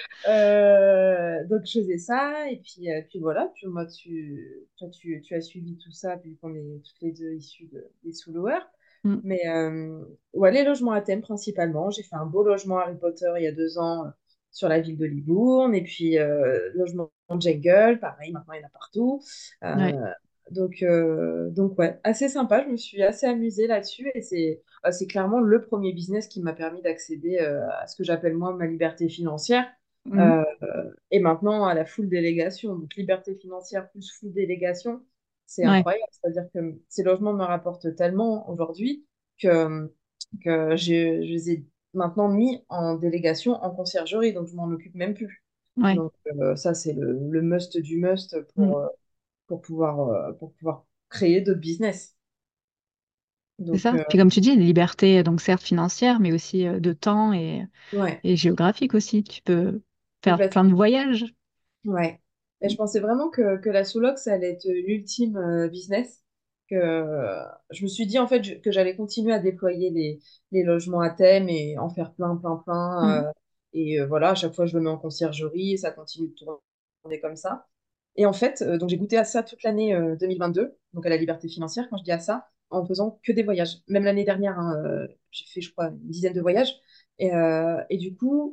Donc je faisais ça et puis voilà. Puis moi, toi, tu as suivi tout ça vu qu'on est toutes les deux issues des sous-loueurs. Mm. Mais ouais, les logements à thème principalement. J'ai fait un beau logement Harry Potter il y a 2 ans sur la ville de Livourne. Et puis logement Jungle, pareil, maintenant il y en a partout. Ouais. Euh, donc ouais, assez sympa. Je me suis assez amusée là-dessus. Et c'est clairement le premier business qui m'a permis d'accéder à ce que j'appelle moi ma liberté financière. Mm. Euh, et maintenant à la full délégation. Donc liberté financière plus full délégation, c'est Ouais. incroyable. C'est-à-dire que ces logements me rapportent tellement aujourd'hui que, je les ai maintenant mis en délégation en conciergerie, donc je m'en occupe même plus. Ouais. Donc ça, c'est le must du must Mm. pour pouvoir créer d'autres business. C'est Donc ça. Puis comme tu dis, une liberté, donc certes financière, mais aussi de temps ouais, et géographique aussi. Tu peux faire plein de complètement. voyages. Ouais. Et je pensais vraiment que la sous-loc, ça allait être l'ultime business. Que je me suis dit en fait que j'allais continuer à déployer les logements à thème et en faire plein, plein, plein. Mm. Et voilà, à chaque fois je le mets en conciergerie et ça continue de tourner comme ça. Et en fait, donc j'ai goûté à ça toute l'année 2022, donc à la liberté financière quand je dis à ça, en faisant que des voyages. Même l'année dernière, hein, j'ai fait, je crois, une dizaine de voyages. Et du coup,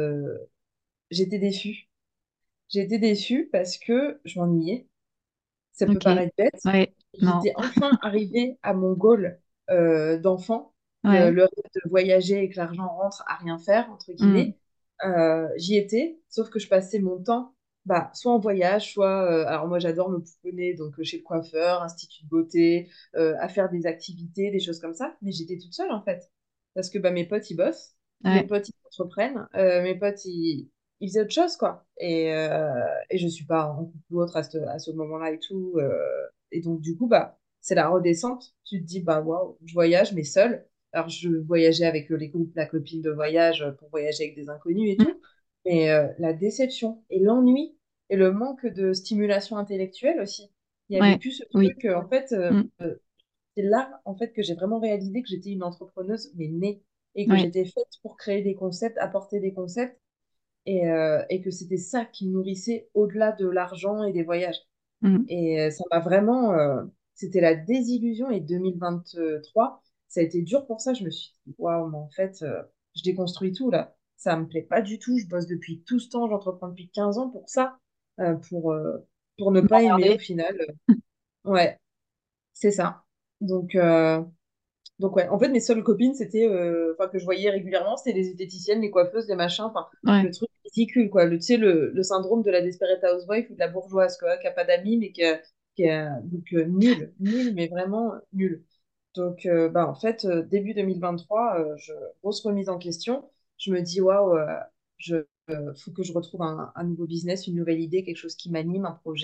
j'étais déçue. J'ai été déçue parce que je m'ennuyais. Ça peut Ok. paraître bête. Ouais. Non. J'étais enfin arrivée à mon goal d'enfant, Ouais. le rêve de voyager et que l'argent rentre à rien faire, entre Mm. guillemets. J'y étais, sauf que je passais mon temps bah, soit en voyage, soit... alors moi j'adore me pouponner, donc chez le coiffeur, institut de beauté, à faire des activités, des choses comme ça. Mais j'étais toute seule en fait. Parce que bah, mes potes, ils bossent, mes Ouais. potes, ils entreprennent, mes potes, ils faisaient autre chose, quoi. Et je suis pas en couple ou autre à ce moment-là et tout. Et donc, du coup, bah, c'est la redescente. Tu te dis, bah, waouh, je voyage, mais seule. Alors, je voyageais avec les groupes, la copine de voyage pour voyager avec des inconnus et Mm. tout. Mais la déception et l'ennui et le manque de stimulation intellectuelle aussi. Il n'y avait Ouais. plus ce Oui. truc, en fait, Mm. c'est là, en fait, que j'ai vraiment réalisé que j'étais une entrepreneuse, mais née. Et que Ouais. j'étais faite pour créer des concepts, apporter des concepts et que c'était ça qui me nourrissait au-delà de l'argent et des voyages. Mm. Et ça m'a vraiment, c'était la désillusion. Et 2023, ça a été dur pour ça. Je me suis dit, waouh, mais en fait, je déconstruis tout là. Ça me plaît pas du tout. Je bosse depuis tout ce temps, j'entreprends depuis 15 ans pour ça, euh, pour, euh, pour ne pas aimer au M'emmerder. final. Ouais, c'est ça. Donc, donc ouais, en fait, mes seules copines, c'était, enfin, que je voyais régulièrement, c'était les esthéticiennes, les coiffeuses, les machins, enfin, Ouais. le truc ridicule, quoi. Tu sais, le syndrome de la Desperate Housewife ou de la bourgeoise, quoi, qui a pas d'amis, mais donc nul, nul, mais vraiment nul. Donc, bah, en fait, début 2023, grosse remise en question. Je me dis, waouh, faut que je retrouve un nouveau business, une nouvelle idée, quelque chose qui m'anime,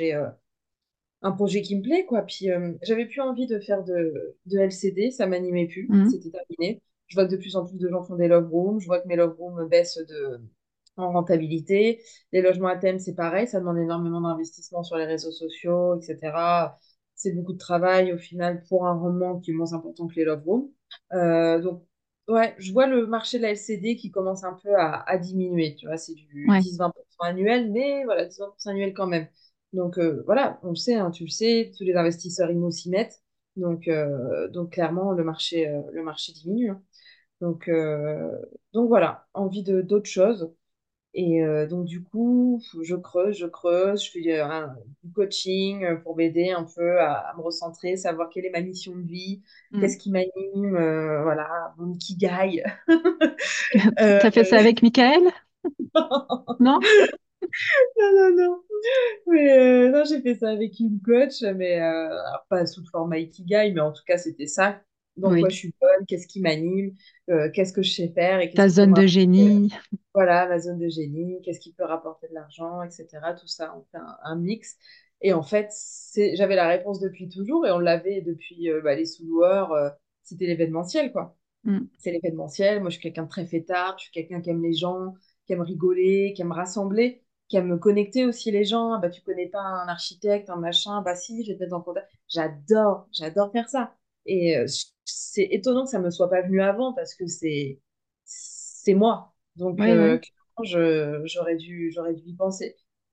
un projet qui me plaît, quoi. Puis j'avais plus envie de faire de LCD, ça m'animait plus, Mm. c'était terminé. Je vois que de plus en plus de gens font des love rooms, je vois que mes love rooms baissent en rentabilité. Les logements à thème, c'est pareil, ça demande énormément d'investissement sur les réseaux sociaux, etc. C'est beaucoup de travail au final pour un rendement qui est moins important que les love rooms. Donc, ouais, je vois le marché de la LCD qui commence un peu à diminuer, tu vois, c'est du Ouais. 10-20% annuel, mais voilà, 10-20% annuel quand même. Donc voilà, on le sait, hein, tu le sais, tous les investisseurs IMO s'y mettent. Donc clairement, le marché diminue, hein. Donc, euh, donc voilà, envie de d'autres choses. Et donc du coup, je creuse, je fais du coaching pour m'aider un peu à me recentrer, savoir quelle est ma mission de vie, Mm. qu'est-ce qui m'anime, voilà, mon ikigai. Euh, T'as fait ça avec Michael? Non? non, non, non. Mais non, j'ai fait ça avec une coach, mais alors, pas sous le format Ikigai, mais en tout cas, c'était ça. Dans quoi Oui. je suis bonne, qu'est-ce qui m'anime, qu'est-ce que je sais faire et qu'est-ce Ta qui peut zone me de rapporter, génie. voilà, ma zone de génie, qu'est-ce qui peut rapporter de l'argent, etc. Tout ça, on fait un mix. Et en fait, j'avais la réponse depuis toujours et on l'avait depuis bah, les sous-loueurs, c'était l'événementiel, quoi. Mm. C'est l'événementiel. Moi, je suis quelqu'un de très fêtard. Je suis quelqu'un qui aime les gens, qui aime rigoler, qui aime rassembler, qui aime connecter aussi les gens. Ah, bah, tu connais pas un architecte, un machin. Bah, si, je vais te mettre en contact. J'adore faire ça. Et c'est étonnant que ça me soit pas venu avant parce que c'est moi. Donc, Oui, oui. clairement, j'aurais dû y penser.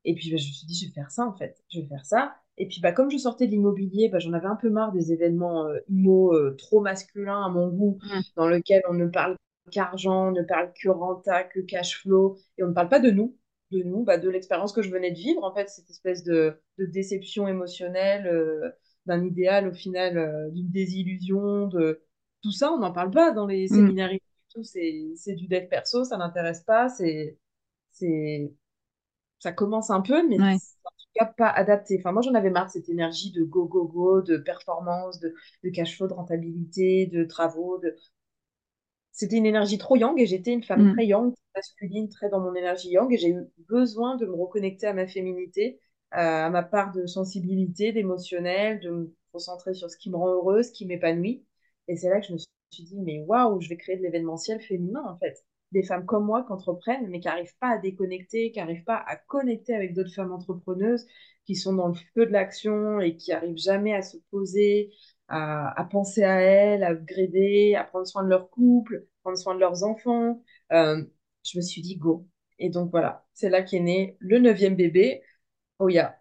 Et puis, bah, je me suis dit, je vais faire ça, en fait. Je vais faire ça. Et puis, bah, comme je sortais de l'immobilier, bah, j'en avais un peu marre des événements immo trop masculins à mon goût, Mm. dans lesquels on ne parle qu'argent, on ne parle que renta, que cash flow, et on ne parle pas de nous, bah, de l'expérience que je venais de vivre, en fait, cette espèce de déception émotionnelle, d'un idéal, au final, d'une désillusion, de tout ça, on n'en parle pas dans les Mm. séminaires et tout, c'est du dev perso, ça n'intéresse pas, c'est ça commence un peu, mais Ouais. c'est en tout cas pas adapté. Enfin, moi, j'en avais marre de cette énergie de go, go, go, de performance, de cash flow, de rentabilité, de travaux. C'était une énergie trop yang et j'étais une femme Mm. très yang, très masculine, très dans mon énergie yang et j'ai eu besoin de me reconnecter à ma féminité, à ma part de sensibilité, d'émotionnel, de me concentrer sur ce qui me rend heureuse, ce qui m'épanouit. Et c'est là que je me suis dit, mais waouh, je vais créer de l'événementiel féminin en fait. Des femmes comme moi qui entreprennent, mais qui n'arrivent pas à déconnecter, qui n'arrivent pas à connecter avec d'autres femmes entrepreneuses, qui sont dans le feu de l'action et qui n'arrivent jamais à se poser, à penser à elles, à upgrader, à prendre soin de leur couple, prendre soin de leurs enfants. Euh, je me suis dit go. Et donc voilà, c'est là qu'est né le neuvième bébé, Oya.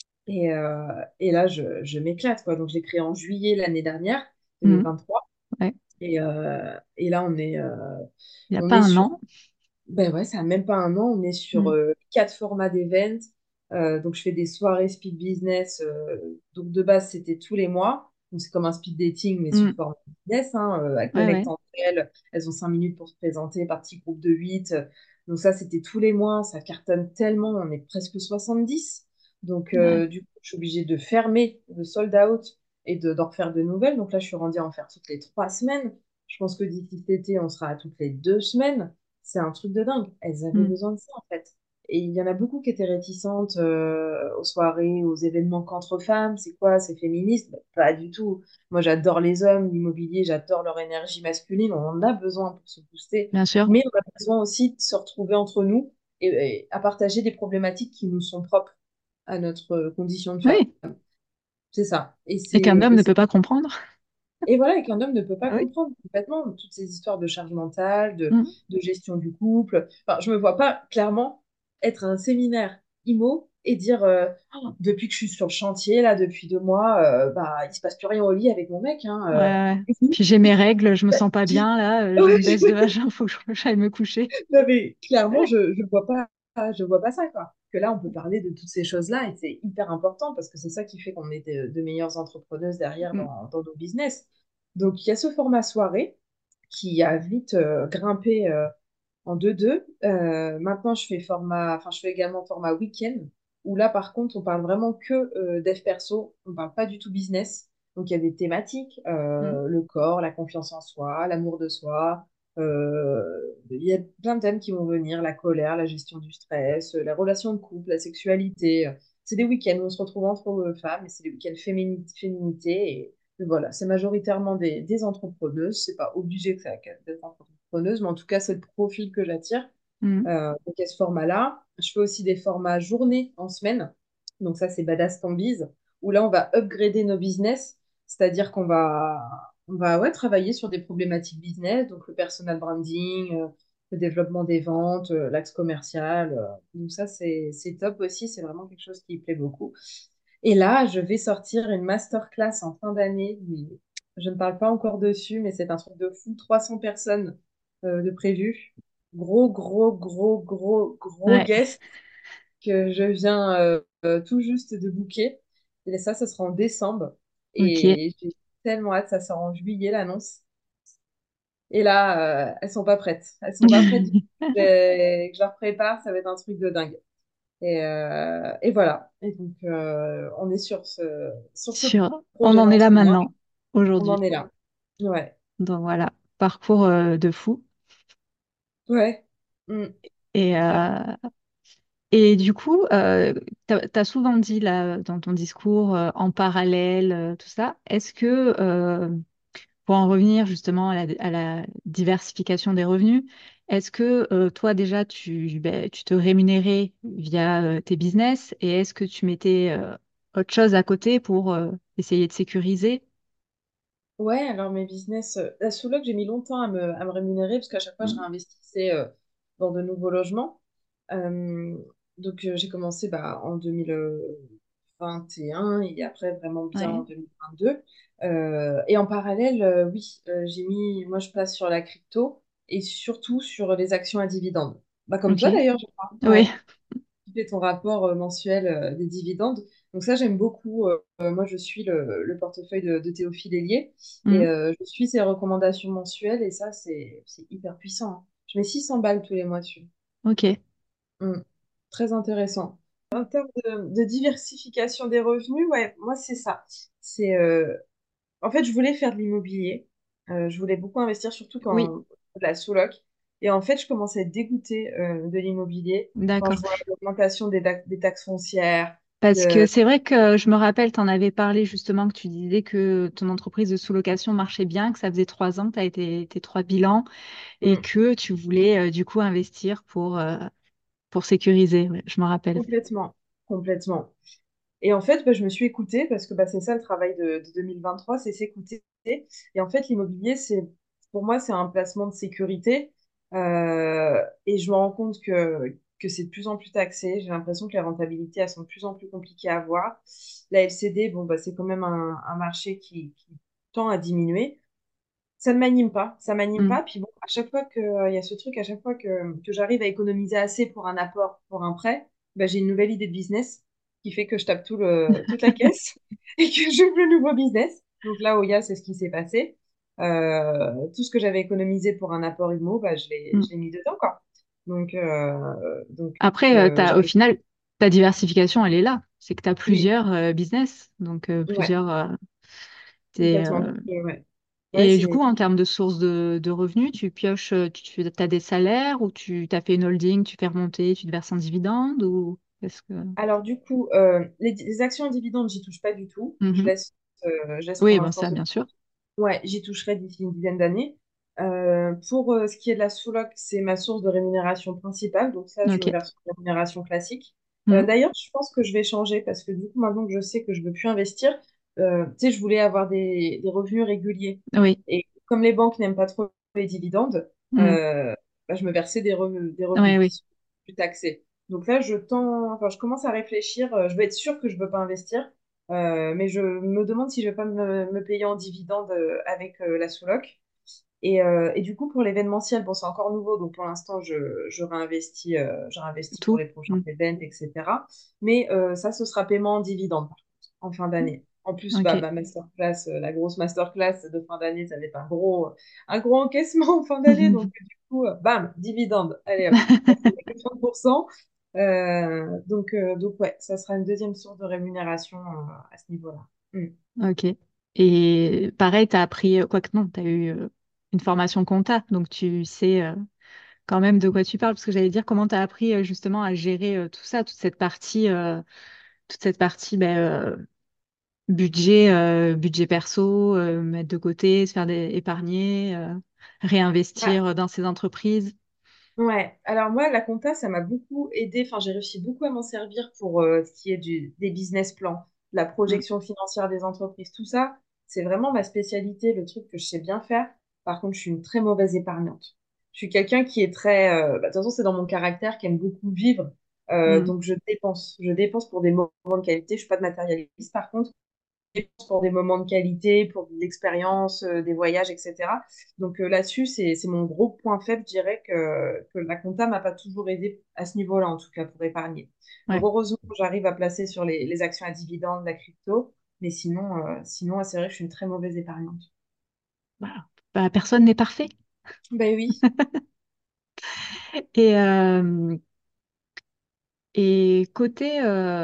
Et là, je m'éclate, quoi. Donc, je l'ai créé en juillet l'année dernière, Mm. 2023. Ouais. Et là, Il n'y a on pas est un sur an. ben ouais, ça n'a même pas un an. On est sur Mm. 4 formats d'events. Donc, je fais des soirées speed business. Donc, de base, c'était tous les mois. Donc, c'est comme un speed dating, mais sous Mm. forme business. Hein. Elles Ouais, connectent ouais. entre elles. Elles ont 5 minutes pour se présenter par petits groupes de 8. Donc, ça, c'était tous les mois. Ça cartonne tellement. On est presque 70. Donc, Ouais. du coup, je suis obligée de fermer, de sold out et d'en refaire de nouvelles. Donc, là, je suis rendue à en faire toutes les 3 semaines. Je pense que d'ici cet été, on sera à toutes les 2 semaines. C'est un truc de dingue. Elles avaient Mm. besoin de ça, en fait. Et il y en a beaucoup qui étaient réticentes aux soirées, aux événements qu'entre femmes. C'est quoi? C'est féministe? Ben, pas du tout. Moi, j'adore les hommes, l'immobilier, j'adore leur énergie masculine. On en a besoin pour se booster. Bien sûr. Mais on a besoin aussi de se retrouver entre nous et à partager des problématiques qui nous sont propres à notre condition de femme. Oui. C'est ça. Et qu'un homme ne peut pas comprendre. Et voilà, et qu'un homme ne peut pas Ah oui. comprendre complètement toutes ces histoires de charge mentale, Mm. de gestion du couple. Enfin, je me vois pas clairement être à un séminaire IMO et dire oh, depuis que je suis sur le chantier, là, depuis 2 mois, bah, il se passe plus rien au lit avec mon mec. Hein, Ouais, ouais. Puis j'ai mes règles, je me sens pas qui- bien là, j'ai Ouais, une baisse de vagin, faut que j'aille me coucher. non, mais clairement, je vois pas ça, quoi. Que là, on peut parler de toutes ces choses-là et c'est hyper important parce que c'est ça qui fait qu'on est de meilleures entrepreneuses derrière Mm. dans nos business. Donc, il y a ce format soirée qui a vite grimpé en 2-2. Maintenant, je fais également format week-end, où là, par contre, on parle vraiment que dev perso, on parle pas du tout business. Donc, il y a des thématiques, Mm. le corps, la confiance en soi, l'amour de soi. Il y a plein de thèmes qui vont venir, la colère, la gestion du stress, la relation de couple, la sexualité. C'est des week-ends où on se retrouve entre femmes, et c'est des week-ends féminité. Et voilà, c'est majoritairement des entrepreneuses. C'est pas obligé que ça d'être entrepreneuse, mais en tout cas, c'est le profil que j'attire. Mm. Donc, à ce format-là. Je fais aussi des formats journée en semaine. Donc, ça, c'est Badass Cambiz, où là, on va upgrader nos business. C'est-à-dire qu'on va ouais, travailler sur des problématiques business, donc le personal branding, le développement des ventes, l'axe commercial. Donc, ça, c'est top aussi. C'est vraiment quelque chose qui me plaît beaucoup. Et là, je vais sortir une masterclass en fin d'année. Je ne parle pas encore dessus, mais c'est un truc de fou. 300 personnes de prévues. Gros, gros, gros, gros, gros Ouais, guest que je viens tout juste de booker. Et ça sera en décembre. ok. Et j'ai tellement hâte, ça sort en juillet, l'annonce. Et là, elles sont pas prêtes. Elles sont pas prêtes. Que je leur prépare, ça va être un truc de dingue. Et voilà. Et donc, on est sur ce On en projet-là est en là ce moment. maintenant, On en aujourd'hui. est là. Ouais. Donc voilà, parcours de fou. Ouais. Mm. Et, euh, et du coup, tu as souvent dit là dans ton discours en parallèle, tout ça. Est-ce que, pour en revenir justement à la diversification des revenus, est-ce que toi déjà ben, tu te rémunérais via tes business et est-ce que tu mettais autre chose à côté pour essayer de sécuriser? Ouais, alors mes business, la sous-loc, j'ai mis longtemps à me rémunérer parce qu'à chaque fois, je Mm. réinvestissais dans de nouveaux logements. Euh, J'ai commencé en 2021 et après vraiment bien en Ouais. 2022. Et en parallèle, oui, moi je place sur la crypto et surtout sur les actions à dividendes. Bah, comme Ok. toi d'ailleurs, je crois. Oui. Ouais, tu fais ton rapport mensuel des dividendes. Donc ça, j'aime beaucoup. Moi, je suis le portefeuille de Théophile Hélier et Mm. je suis ses recommandations mensuelles et ça, c'est hyper puissant, hein. Je mets 600 balles tous les mois dessus. Ok. Mm. Très intéressant. En termes de diversification des revenus, ouais, moi, c'est ça. C'est, en fait, je voulais faire de l'immobilier. Je voulais beaucoup investir, surtout Oui. quand de la sous-loc. Et en fait, je commençais à être dégoûtée de l'immobilier quand je D'accord. vois l'augmentation des taxes foncières. Parce que De... c'est vrai que je me rappelle, tu en avais parlé justement, que tu disais que ton entreprise de sous-location marchait bien, que ça faisait 3 ans que tu as été tes 3 bilans et Mm. que tu voulais du coup investir pour sécuriser. Ouais, je me rappelle. Complètement, complètement. Et en fait, je me suis écoutée parce que c'est ça le travail de 2023, c'est s'écouter. Et en fait, l'immobilier, pour moi, c'est un placement de sécurité. Et je me rends compte que c'est de plus en plus taxé. J'ai l'impression que les rentabilités, elles sont de plus en plus compliquées à avoir. La LCD, c'est quand même un marché qui tend à diminuer. Ça ne m'anime pas, ça m'anime Mm. pas. Puis bon, à chaque fois il y a ce truc, à chaque fois que j'arrive à économiser assez pour un apport, pour un prêt, j'ai une nouvelle idée de business qui fait que je tape toute la caisse et que j'ouvre le nouveau business. Donc là, Oya, c'est ce qui s'est passé. Tout ce que j'avais économisé pour un apport IMO, Mm. je l'ai mis dedans, quoi. Donc, Après, au j'arrive. final, ta diversification, elle est là. C'est que tu as Oui, plusieurs business, donc ouais, plusieurs. complètement. Ouais, ouais, Et du c'est coup, en termes de sources de revenus, tu pioches, tu as des salaires ou tu as fait une holding, tu fais remonter, tu te verses un dividende ou est-ce que... Alors du coup, les actions en dividendes, j'y touche pas du tout. Mhm. Je laisse pour Oui, bon, l'instant ça, ce... bien sûr. Ouais, j'y toucherai d'ici une dizaine d'années. Pour ce qui est de la sous-loc, c'est ma source de rémunération principale. Donc ça, je me Ok. verse une rémunération classique. Mhm. D'ailleurs, je pense que je vais changer parce que du coup, maintenant que je sais que je veux plus investir, tu sais, je voulais avoir des revenus réguliers. Oui. Et comme les banques n'aiment pas trop les dividendes, Mhm. euh, je me versais des revenus Oui, qui oui. sont plus taxés. Donc là, je commence à réfléchir. Je veux être sûre que je veux pas investir, mais je me demande si je vais pas me payer en dividende avec la sous-loc. Et du coup, pour l'événementiel, bon, c'est encore nouveau, donc pour l'instant, je réinvestis pour Tout. les prochains Mhm. events, etc. Mais ça, ce sera paiement en dividende, par contre, en fin d'année. En plus, Ok. ma masterclass, la grosse masterclass de fin d'année, ça va être un gros encaissement en fin d'année. Donc, du coup, bam, dividende. Allez hop, ça fait 30%. Donc, ouais, ça sera une deuxième source de rémunération à ce niveau-là. Mm. Ok. Et pareil, tu as appris, quoique non, tu as eu une formation compta, donc tu sais quand même de quoi tu parles, parce que j'allais dire comment tu as appris justement à gérer tout ça, toute cette partie budget perso, mettre de côté, se faire épargner, Ouais. réinvestir dans ses entreprises. Ouais, alors moi, la compta, ça m'a beaucoup aidé. Enfin, j'ai réussi beaucoup à m'en servir pour ce qui est des business plans, la Mm. projection financière des entreprises, tout ça. C'est vraiment ma spécialité, le truc que je sais bien faire. Par contre, je suis une très mauvaise épargnante. Je suis quelqu'un qui est très... de toute façon, c'est dans mon caractère, qui aime beaucoup vivre. Mm. Donc, je dépense. Je dépense pour des moments de qualité. Je suis pas de matérialiste, par contre pour des moments de qualité, pour des expériences, des voyages, etc. Donc là-dessus, c'est mon gros point faible, je dirais que la compta m'a pas toujours aidé à ce niveau-là, en tout cas, pour épargner. Donc Ouais. heureusement, j'arrive à placer sur les actions à dividendes, la crypto, mais sinon, c'est vrai que je suis une très mauvaise épargnante. Voilà. Bah, personne n'est parfait. Ben oui. Et, euh, et côté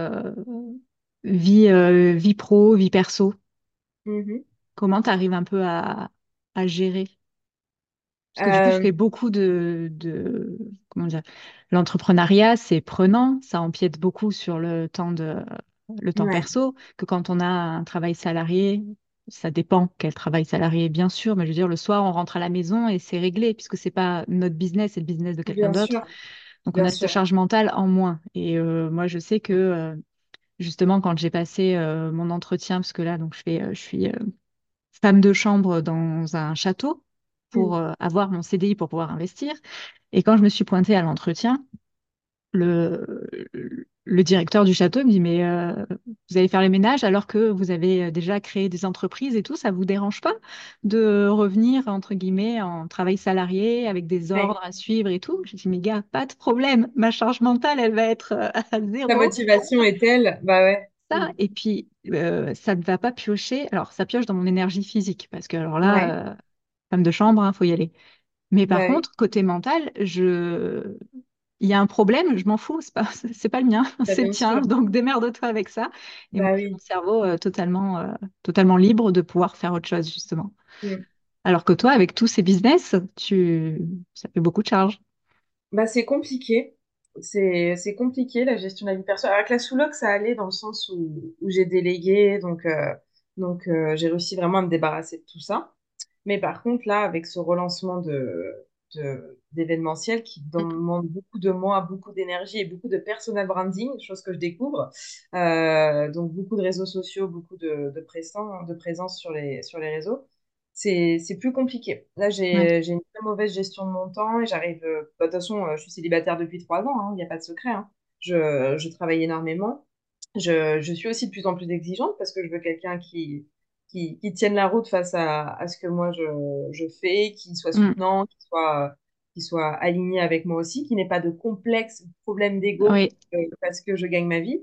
vie pro, vie perso, Mhm. comment tu arrives un peu à gérer? Parce que du coup, je Euh, fais beaucoup comment dire, l'entrepreneuriat, c'est prenant, ça empiète beaucoup sur le temps ouais, perso, que quand on a un travail salarié, ça dépend quel travail salarié, bien sûr, mais je veux dire, le soir, on rentre à la maison et c'est réglé, puisque c'est pas notre business, c'est le business de quelqu'un bien d'autre. sûr, Donc, on bien a cette sûr. charge mentale en moins. Et moi, je sais que, justement, quand j'ai passé mon entretien, parce que là, donc, je suis femme de chambre dans un château pour Mm. avoir mon CDI pour pouvoir investir. Et quand je me suis pointée à l'entretien, le, le directeur du château me dit, mais vous allez faire les ménages alors que vous avez déjà créé des entreprises et tout, ça vous dérange pas de revenir, entre guillemets, en travail salarié avec des Ouais. ordres à suivre et tout? Je dis, mais gars, pas de problème, ma charge mentale, elle va être à Ta zéro. motivation est telle, bah ouais. Ça, et puis, ça ne va pas piocher. Alors, ça pioche dans mon énergie physique, parce que, alors Ouais, là, femme de chambre, faut y aller. Mais par bah oui, contre, côté mental, il y a un problème, je m'en fous, c'est pas, c'est pas le mien, bah c'est le bien tien, sûr. donc démerde-toi avec ça. Et moi, Bah j'ai mon oui. cerveau totalement libre de pouvoir faire autre chose, justement. Mm. Alors que toi, avec tous ces business, ça fait beaucoup de charges. Bah c'est compliqué. C'est compliqué la gestion de la vie perso. Avec la sous-loc, ça allait dans le sens où j'ai délégué, donc j'ai réussi vraiment à me débarrasser de tout ça. Mais par contre, là, avec ce relancement d'événementiel qui demande beaucoup de moi, beaucoup d'énergie et beaucoup de personal branding, chose que je découvre, donc beaucoup de réseaux sociaux, beaucoup de présence sur les réseaux, c'est plus compliqué. Là, Ouais. j'ai une très mauvaise gestion de mon temps et j'arrive. Bah, de toute façon, je suis célibataire depuis 3 ans, hein, il n'y a pas de secret, hein. Je travaille énormément. Je suis aussi de plus en plus exigeante parce que je veux quelqu'un qui tienne la route face à ce que moi je fais, qui soit Mm. soutenant, qui soit aligné avec moi aussi, qui n'ait pas de complexe, problème d'ego Oui, parce que je gagne ma vie.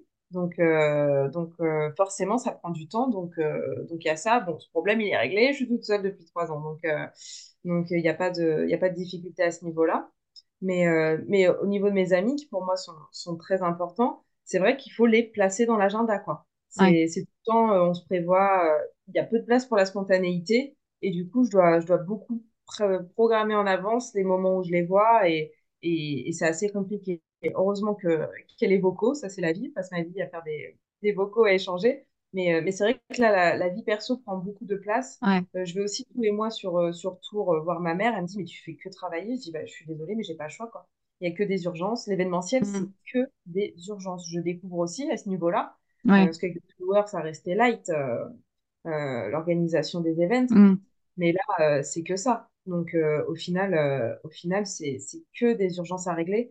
Forcément, ça prend du temps. Donc il y a ça. Bon, ce problème, il est réglé. Je suis toute seule depuis 3 ans. Il n'y a pas il y a pas de difficulté à ce niveau-là. Mais au niveau de mes amis, qui pour moi sont très importants, c'est vrai qu'il faut les placer dans l'agenda, quoi. ouais. C'est tout le temps, on se prévoit, il y a peu de place pour la spontanéité, et du coup, je dois beaucoup programmer en avance les moments où je les vois, et c'est assez compliqué. Et heureusement qu'il y a les vocaux, ça c'est la vie, je passe ma vie à faire des vocaux à échanger, mais c'est vrai que là, la vie perso prend beaucoup de place. Ouais. Je vais aussi tous les mois sur Tours voir ma mère. Elle me dit, mais tu fais que travailler. Je dis, bah, je suis désolée, mais j'ai pas le choix, quoi. Il y a que des urgences. L'événementiel, c'est Mm. que des urgences. Je découvre aussi à ce niveau-là, Ouais. parce qu'avec le Tower, ça restait light, l'organisation des events. Mm. Mais là, c'est que ça. Donc, au final, c'est que des urgences à régler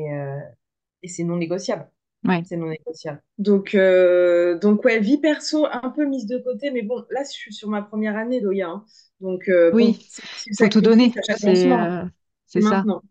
et c'est non négociable. Ouais. C'est non négociable. Donc ouais, vie perso un peu mise de côté, mais bon, là, je suis sur ma première année d'Oya, hein. Oui, Bon, c'est le faut tout sacrifice donner. à chaque lancement. C'est C'est ça. maintenant.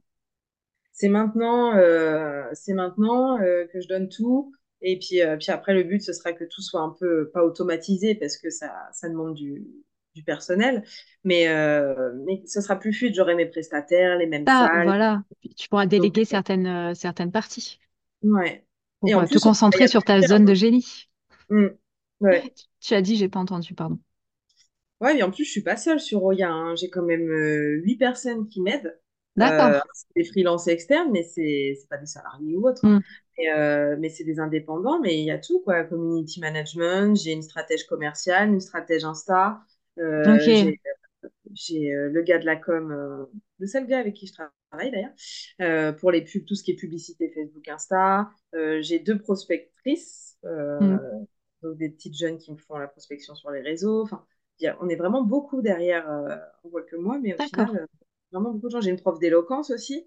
C'est maintenant que je donne tout. Et puis après, le but, ce sera que tout soit un peu, pas automatisé, parce que ça demande du personnel, mais ce sera plus fluide. J'aurai mes prestataires, les mêmes Ça, salles. voilà. Puis tu pourras Donc, déléguer certaines parties ouais. Et pour en te plus, on travaille concentrer à sur ta plusieurs, zone de hein. génie. Mm. Ouais. Tu as dit, j'ai pas entendu, pardon. Ouais, et en plus, je suis pas seule sur Roya, hein. J'ai quand même 8 personnes qui m'aident. D'accord. C'est des freelances externes, mais c'est pas des salariés ou autres, hein. Hmm. Mais c'est des indépendants, mais il y a tout, quoi. Community management, j'ai une stratège commerciale, une stratège Insta, Ok. j'ai le gars de la com, le seul gars avec qui je travaille d'ailleurs, pour les pubs, tout ce qui est publicité Facebook, Insta. J'ai 2 prospectrices, Hmm. donc des petites jeunes qui me font la prospection sur les réseaux. Enfin, on est vraiment beaucoup derrière, on voit que moi, mais au final, D'accord. vraiment beaucoup de gens. J'ai une prof d'éloquence aussi.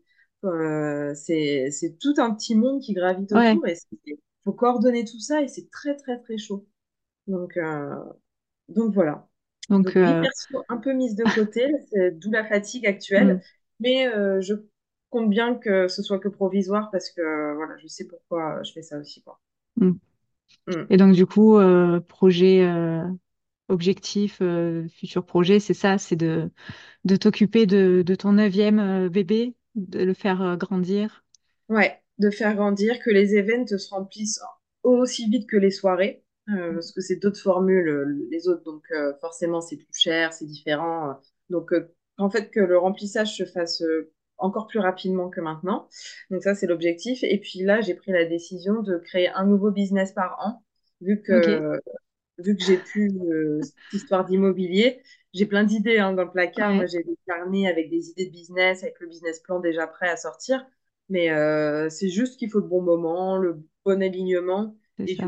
C'est tout un petit monde qui gravite Ouais. autour et il faut coordonner tout ça et c'est très, très, très chaud. Donc, euh, donc voilà. Donc, Donc vie perso un peu mise de côté, d'où la fatigue hmm. actuelle. Mais je compte bien que ce soit que provisoire parce que voilà, je sais pourquoi je fais ça aussi, quoi. Hmm. Mm. Et donc, du coup, projet, objectif, futur projet, c'est ça, c'est de t'occuper de ton neuvième bébé, de le faire grandir. Ouais, de faire grandir, que les events se remplissent aussi vite que les soirées, parce que c'est d'autres formules, les autres, donc forcément c'est plus cher, c'est différent. En fait, que le remplissage se fasse encore plus rapidement que maintenant. Donc ça, c'est l'objectif. Et puis là, j'ai pris la décision de créer un nouveau business par an, vu Ok. que vu que j'ai pu cette histoire d'immobilier, j'ai plein d'idées, hein, dans le placard. Moi, Ouais, j'ai des carnets avec des idées de business, avec le business plan déjà prêt à sortir. Mais c'est juste qu'il faut le bon moment, le bon alignement. c'est Et ça.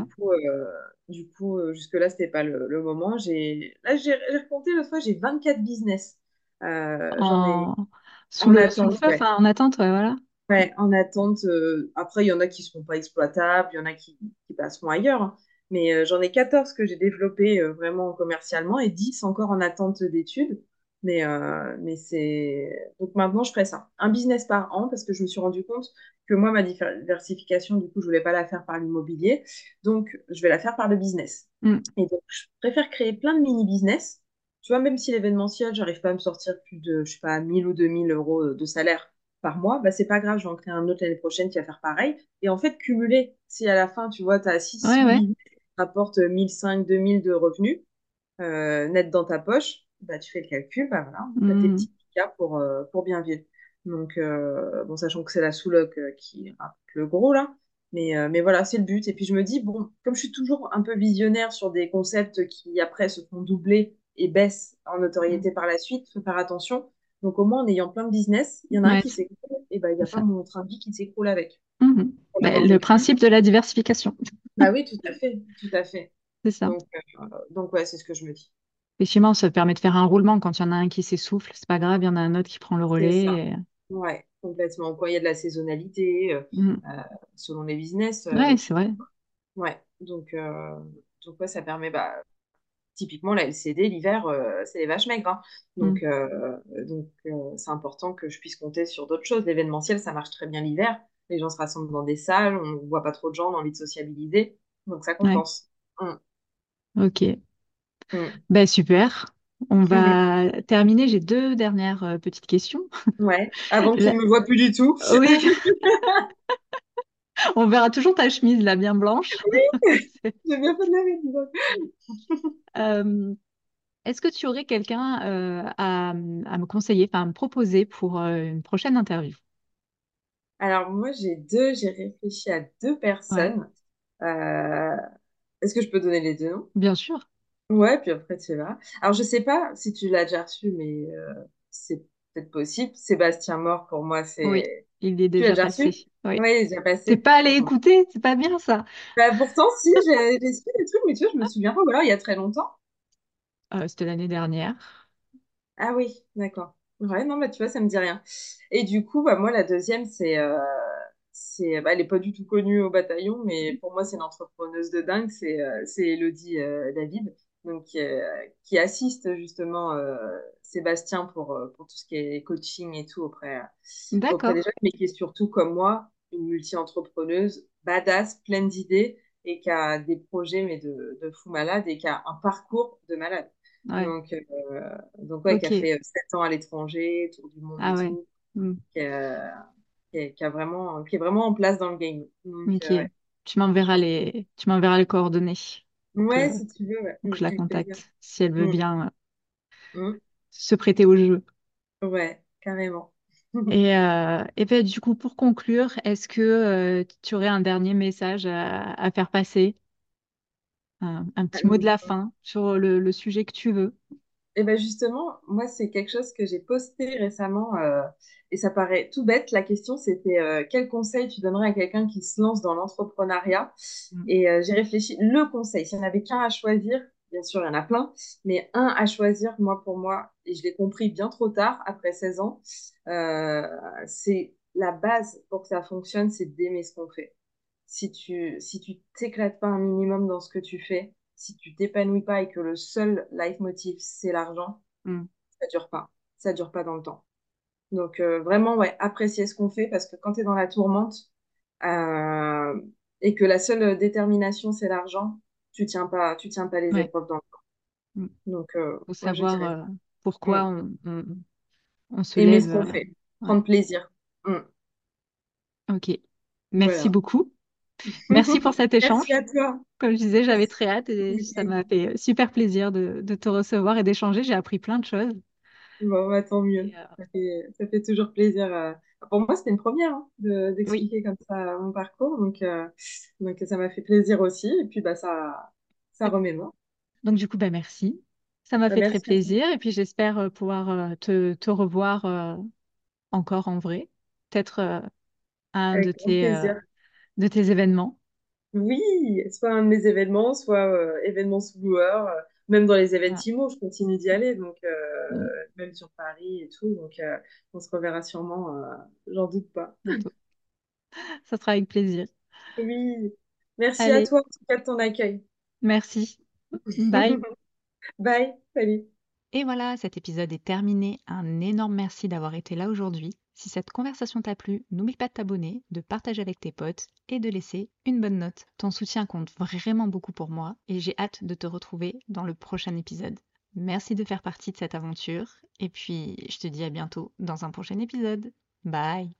jusque-là, c'était pas le moment. J'ai recompté l'autre fois, j'ai 24 business. J'en ai En... en Sous le attente, feu, ouais. enfin, en attente, ouais, voilà. Ouais, en attente. Après, il y en a qui ne seront pas exploitables, il y en a qui passeront ailleurs, hein. Mais j'en ai 14 que j'ai développés vraiment commercialement et 10 encore en attente d'études. Mais c'est... Donc maintenant, je ferai ça. Un business par an parce que je me suis rendu compte que moi, ma diversification, du coup, je voulais pas la faire par l'immobilier. Donc, je vais la faire par le business. Mm. Et donc, je préfère créer plein de mini-business. Tu vois, même si l'événementiel, j'arrive pas à me sortir plus de, je sais pas, 1000 ou 2000 euros de salaire par mois, bah, c'est pas grave, je vais en créer un autre l'année prochaine qui va faire pareil. Et en fait, cumuler, si à la fin, tu vois, tu as Ouais, 6 ouais. business qui rapportent 1005, 2000 de revenus net dans ta poche, bah, tu fais le calcul, bah voilà, tu as tes Mm. petits cas pour bien vivre. Donc, bon, sachant que c'est la sous-loc qui rapporte le gros, là. Mais voilà, c'est le but. Et puis je me dis, bon, comme je suis toujours un peu visionnaire sur des concepts qui après se font doubler et baissent en Mm. notoriété par la suite, faut faire attention. Donc au moins, en ayant plein de business, il y en a un Ouais, qui s'écroule, et ben il n'y c'est a pas ça. mon train de vie qui s'écroule avec. Mhm. Pour les Bah, vendre le les plus. principe de la diversification, Bah oui, tout à fait, tout à fait. c'est ça. Donc ouais, c'est ce que je me dis. Effectivement, ça permet de faire un roulement quand il y en a un qui s'essouffle, c'est pas grave, il y en a un autre qui prend le C'est ça. relais. Ouais, complètement. Quoi, il y a de la saisonnalité Mm. euh, selon les business. Ouais, c'est vrai. Ouais, donc ouais, ça permet, bah, typiquement la LCD, l'hiver, c'est les vaches maigres, hein. Mm. Donc, c'est important que je puisse compter sur d'autres choses. L'événementiel, ça marche très bien l'hiver. Les gens se rassemblent dans des salles, on ne voit pas trop de gens, on a envie de sociabiliser. Donc, ça Ouais, compense. Mm, ok. mm. Ben super. On va terminer. J'ai deux dernières petites questions. Ouais, avant qu'ils La- me voient plus du tout. Oui, on verra toujours ta chemise là, bien blanche. J'ai bien fait de la rire, dis donc. Euh, est-ce que tu aurais quelqu'un à me conseiller, enfin à me proposer pour une prochaine interview? Alors, moi, j'ai réfléchi à deux Ouais, personnes. Euh, Est-ce que je peux donner les deux noms? bien sûr. Ouais, puis après, tu verras. Alors, je sais pas si tu l'as déjà reçu, mais c'est peut-être possible. Sébastien Mort, pour moi, Oui, c'est... il est Tu l'as déjà déjà reçu? passé. Oui. Oui, il est déjà T'es passé. pas allé Bon. écouter, c'est pas bien ça. Bah, pourtant, si, j'ai su des trucs, mais tu vois, je me souviens pas. Ou alors, il y a très longtemps. C'était l'année dernière. Ah oui, d'accord. Ouais, non, bah tu vois, ça me dit rien. Et du coup, bah moi, la deuxième, bah, elle est pas du tout connue au bataillon, mais pour moi, c'est une entrepreneuse de dingue. C'est Élodie David, donc qui assiste justement Sébastien pour tout ce qui est coaching et tout auprès des D'accord. jeunes, mais qui est surtout comme moi, une multi-entrepreneuse, badass, pleine d'idées et qui a des projets mais de fou malade et qui a un parcours de malade. Ouais. Donc, donc ouais, qui a Ok. fait 7 ans à l'étranger, tour du monde et Ah ouais. tout, Hmm. qui est vraiment en place dans le game. Donc, Ok. ouais, je pense. Tu m'enverras les coordonnées Ouais, si tu veux, ouais. pour que je la Avec plaisir. contacte si elle veut Mm, bien mm. se prêter au jeu. Ouais, carrément. Et ben, du coup, pour conclure, est-ce que tu aurais un dernier message à faire passer, un petit mot de la fin sur le sujet que tu veux? Et ben justement, moi, c'est quelque chose que j'ai posté récemment et ça paraît tout bête. La question, c'était quel conseil tu donnerais à quelqu'un qui se lance dans l'entrepreneuriat? Mm. Et j'ai réfléchi, le conseil, s'il n'y en avait qu'un à choisir, bien sûr, il y en a plein, mais un à choisir, moi, pour moi, et je l'ai compris bien trop tard, après 16 ans, euh, c'est la base pour que ça fonctionne, c'est d'aimer ce qu'on fait. Si tu t'éclates pas un minimum dans ce que tu fais, si tu t'épanouis pas et que le seul leitmotiv c'est l'argent, Mm. ça dure pas. Ça dure pas dans le temps. Donc vraiment, ouais, apprécier ce qu'on fait parce que quand tu es dans la tourmente euh, et que la seule détermination c'est l'argent, tu tiens pas les Ouais. épreuves dans le temps. Mm. Donc Faut moi je savoir dirais ça. pourquoi on se Aimer ce lève. qu'on fait, Ouais. prendre plaisir. Mm. Ok. Merci Voilà. beaucoup. Merci pour cet Merci échange. à toi. Comme je disais, j'avais très hâte et ça Ok. m'a fait super plaisir de te recevoir et d'échanger. J'ai appris plein de choses. Bon, bah, tant Et, mieux. Ça fait toujours plaisir. Pour moi, c'était une première hein, oui. d'expliquer comme ça mon parcours. Donc ça m'a fait plaisir aussi. Et puis, bah, ça remémore. Donc du coup, bah, merci. Ça m'a Bah, fait très merci à toi. plaisir et puis j'espère pouvoir te revoir encore en vrai. Peut-être à un Avec grand plaisir. de tes événements. Oui, soit un de mes événements, soit événement sous loueur. Même dans les Ah, événements, je continue d'y aller, donc mm, même sur Paris et tout. Donc, on se reverra sûrement, j'en doute pas. bientôt. Ça sera avec plaisir. Oui, merci à Allez, toi en tout cas de ton accueil. merci. Bye. Bye, salut. Et voilà, cet épisode est terminé. Un énorme merci d'avoir été là aujourd'hui. Si cette conversation t'a plu, n'oublie pas de t'abonner, de partager avec tes potes et de laisser une bonne note. Ton soutien compte vraiment beaucoup pour moi et j'ai hâte de te retrouver dans le prochain épisode. Merci de faire partie de cette aventure et puis je te dis à bientôt dans un prochain épisode. Bye.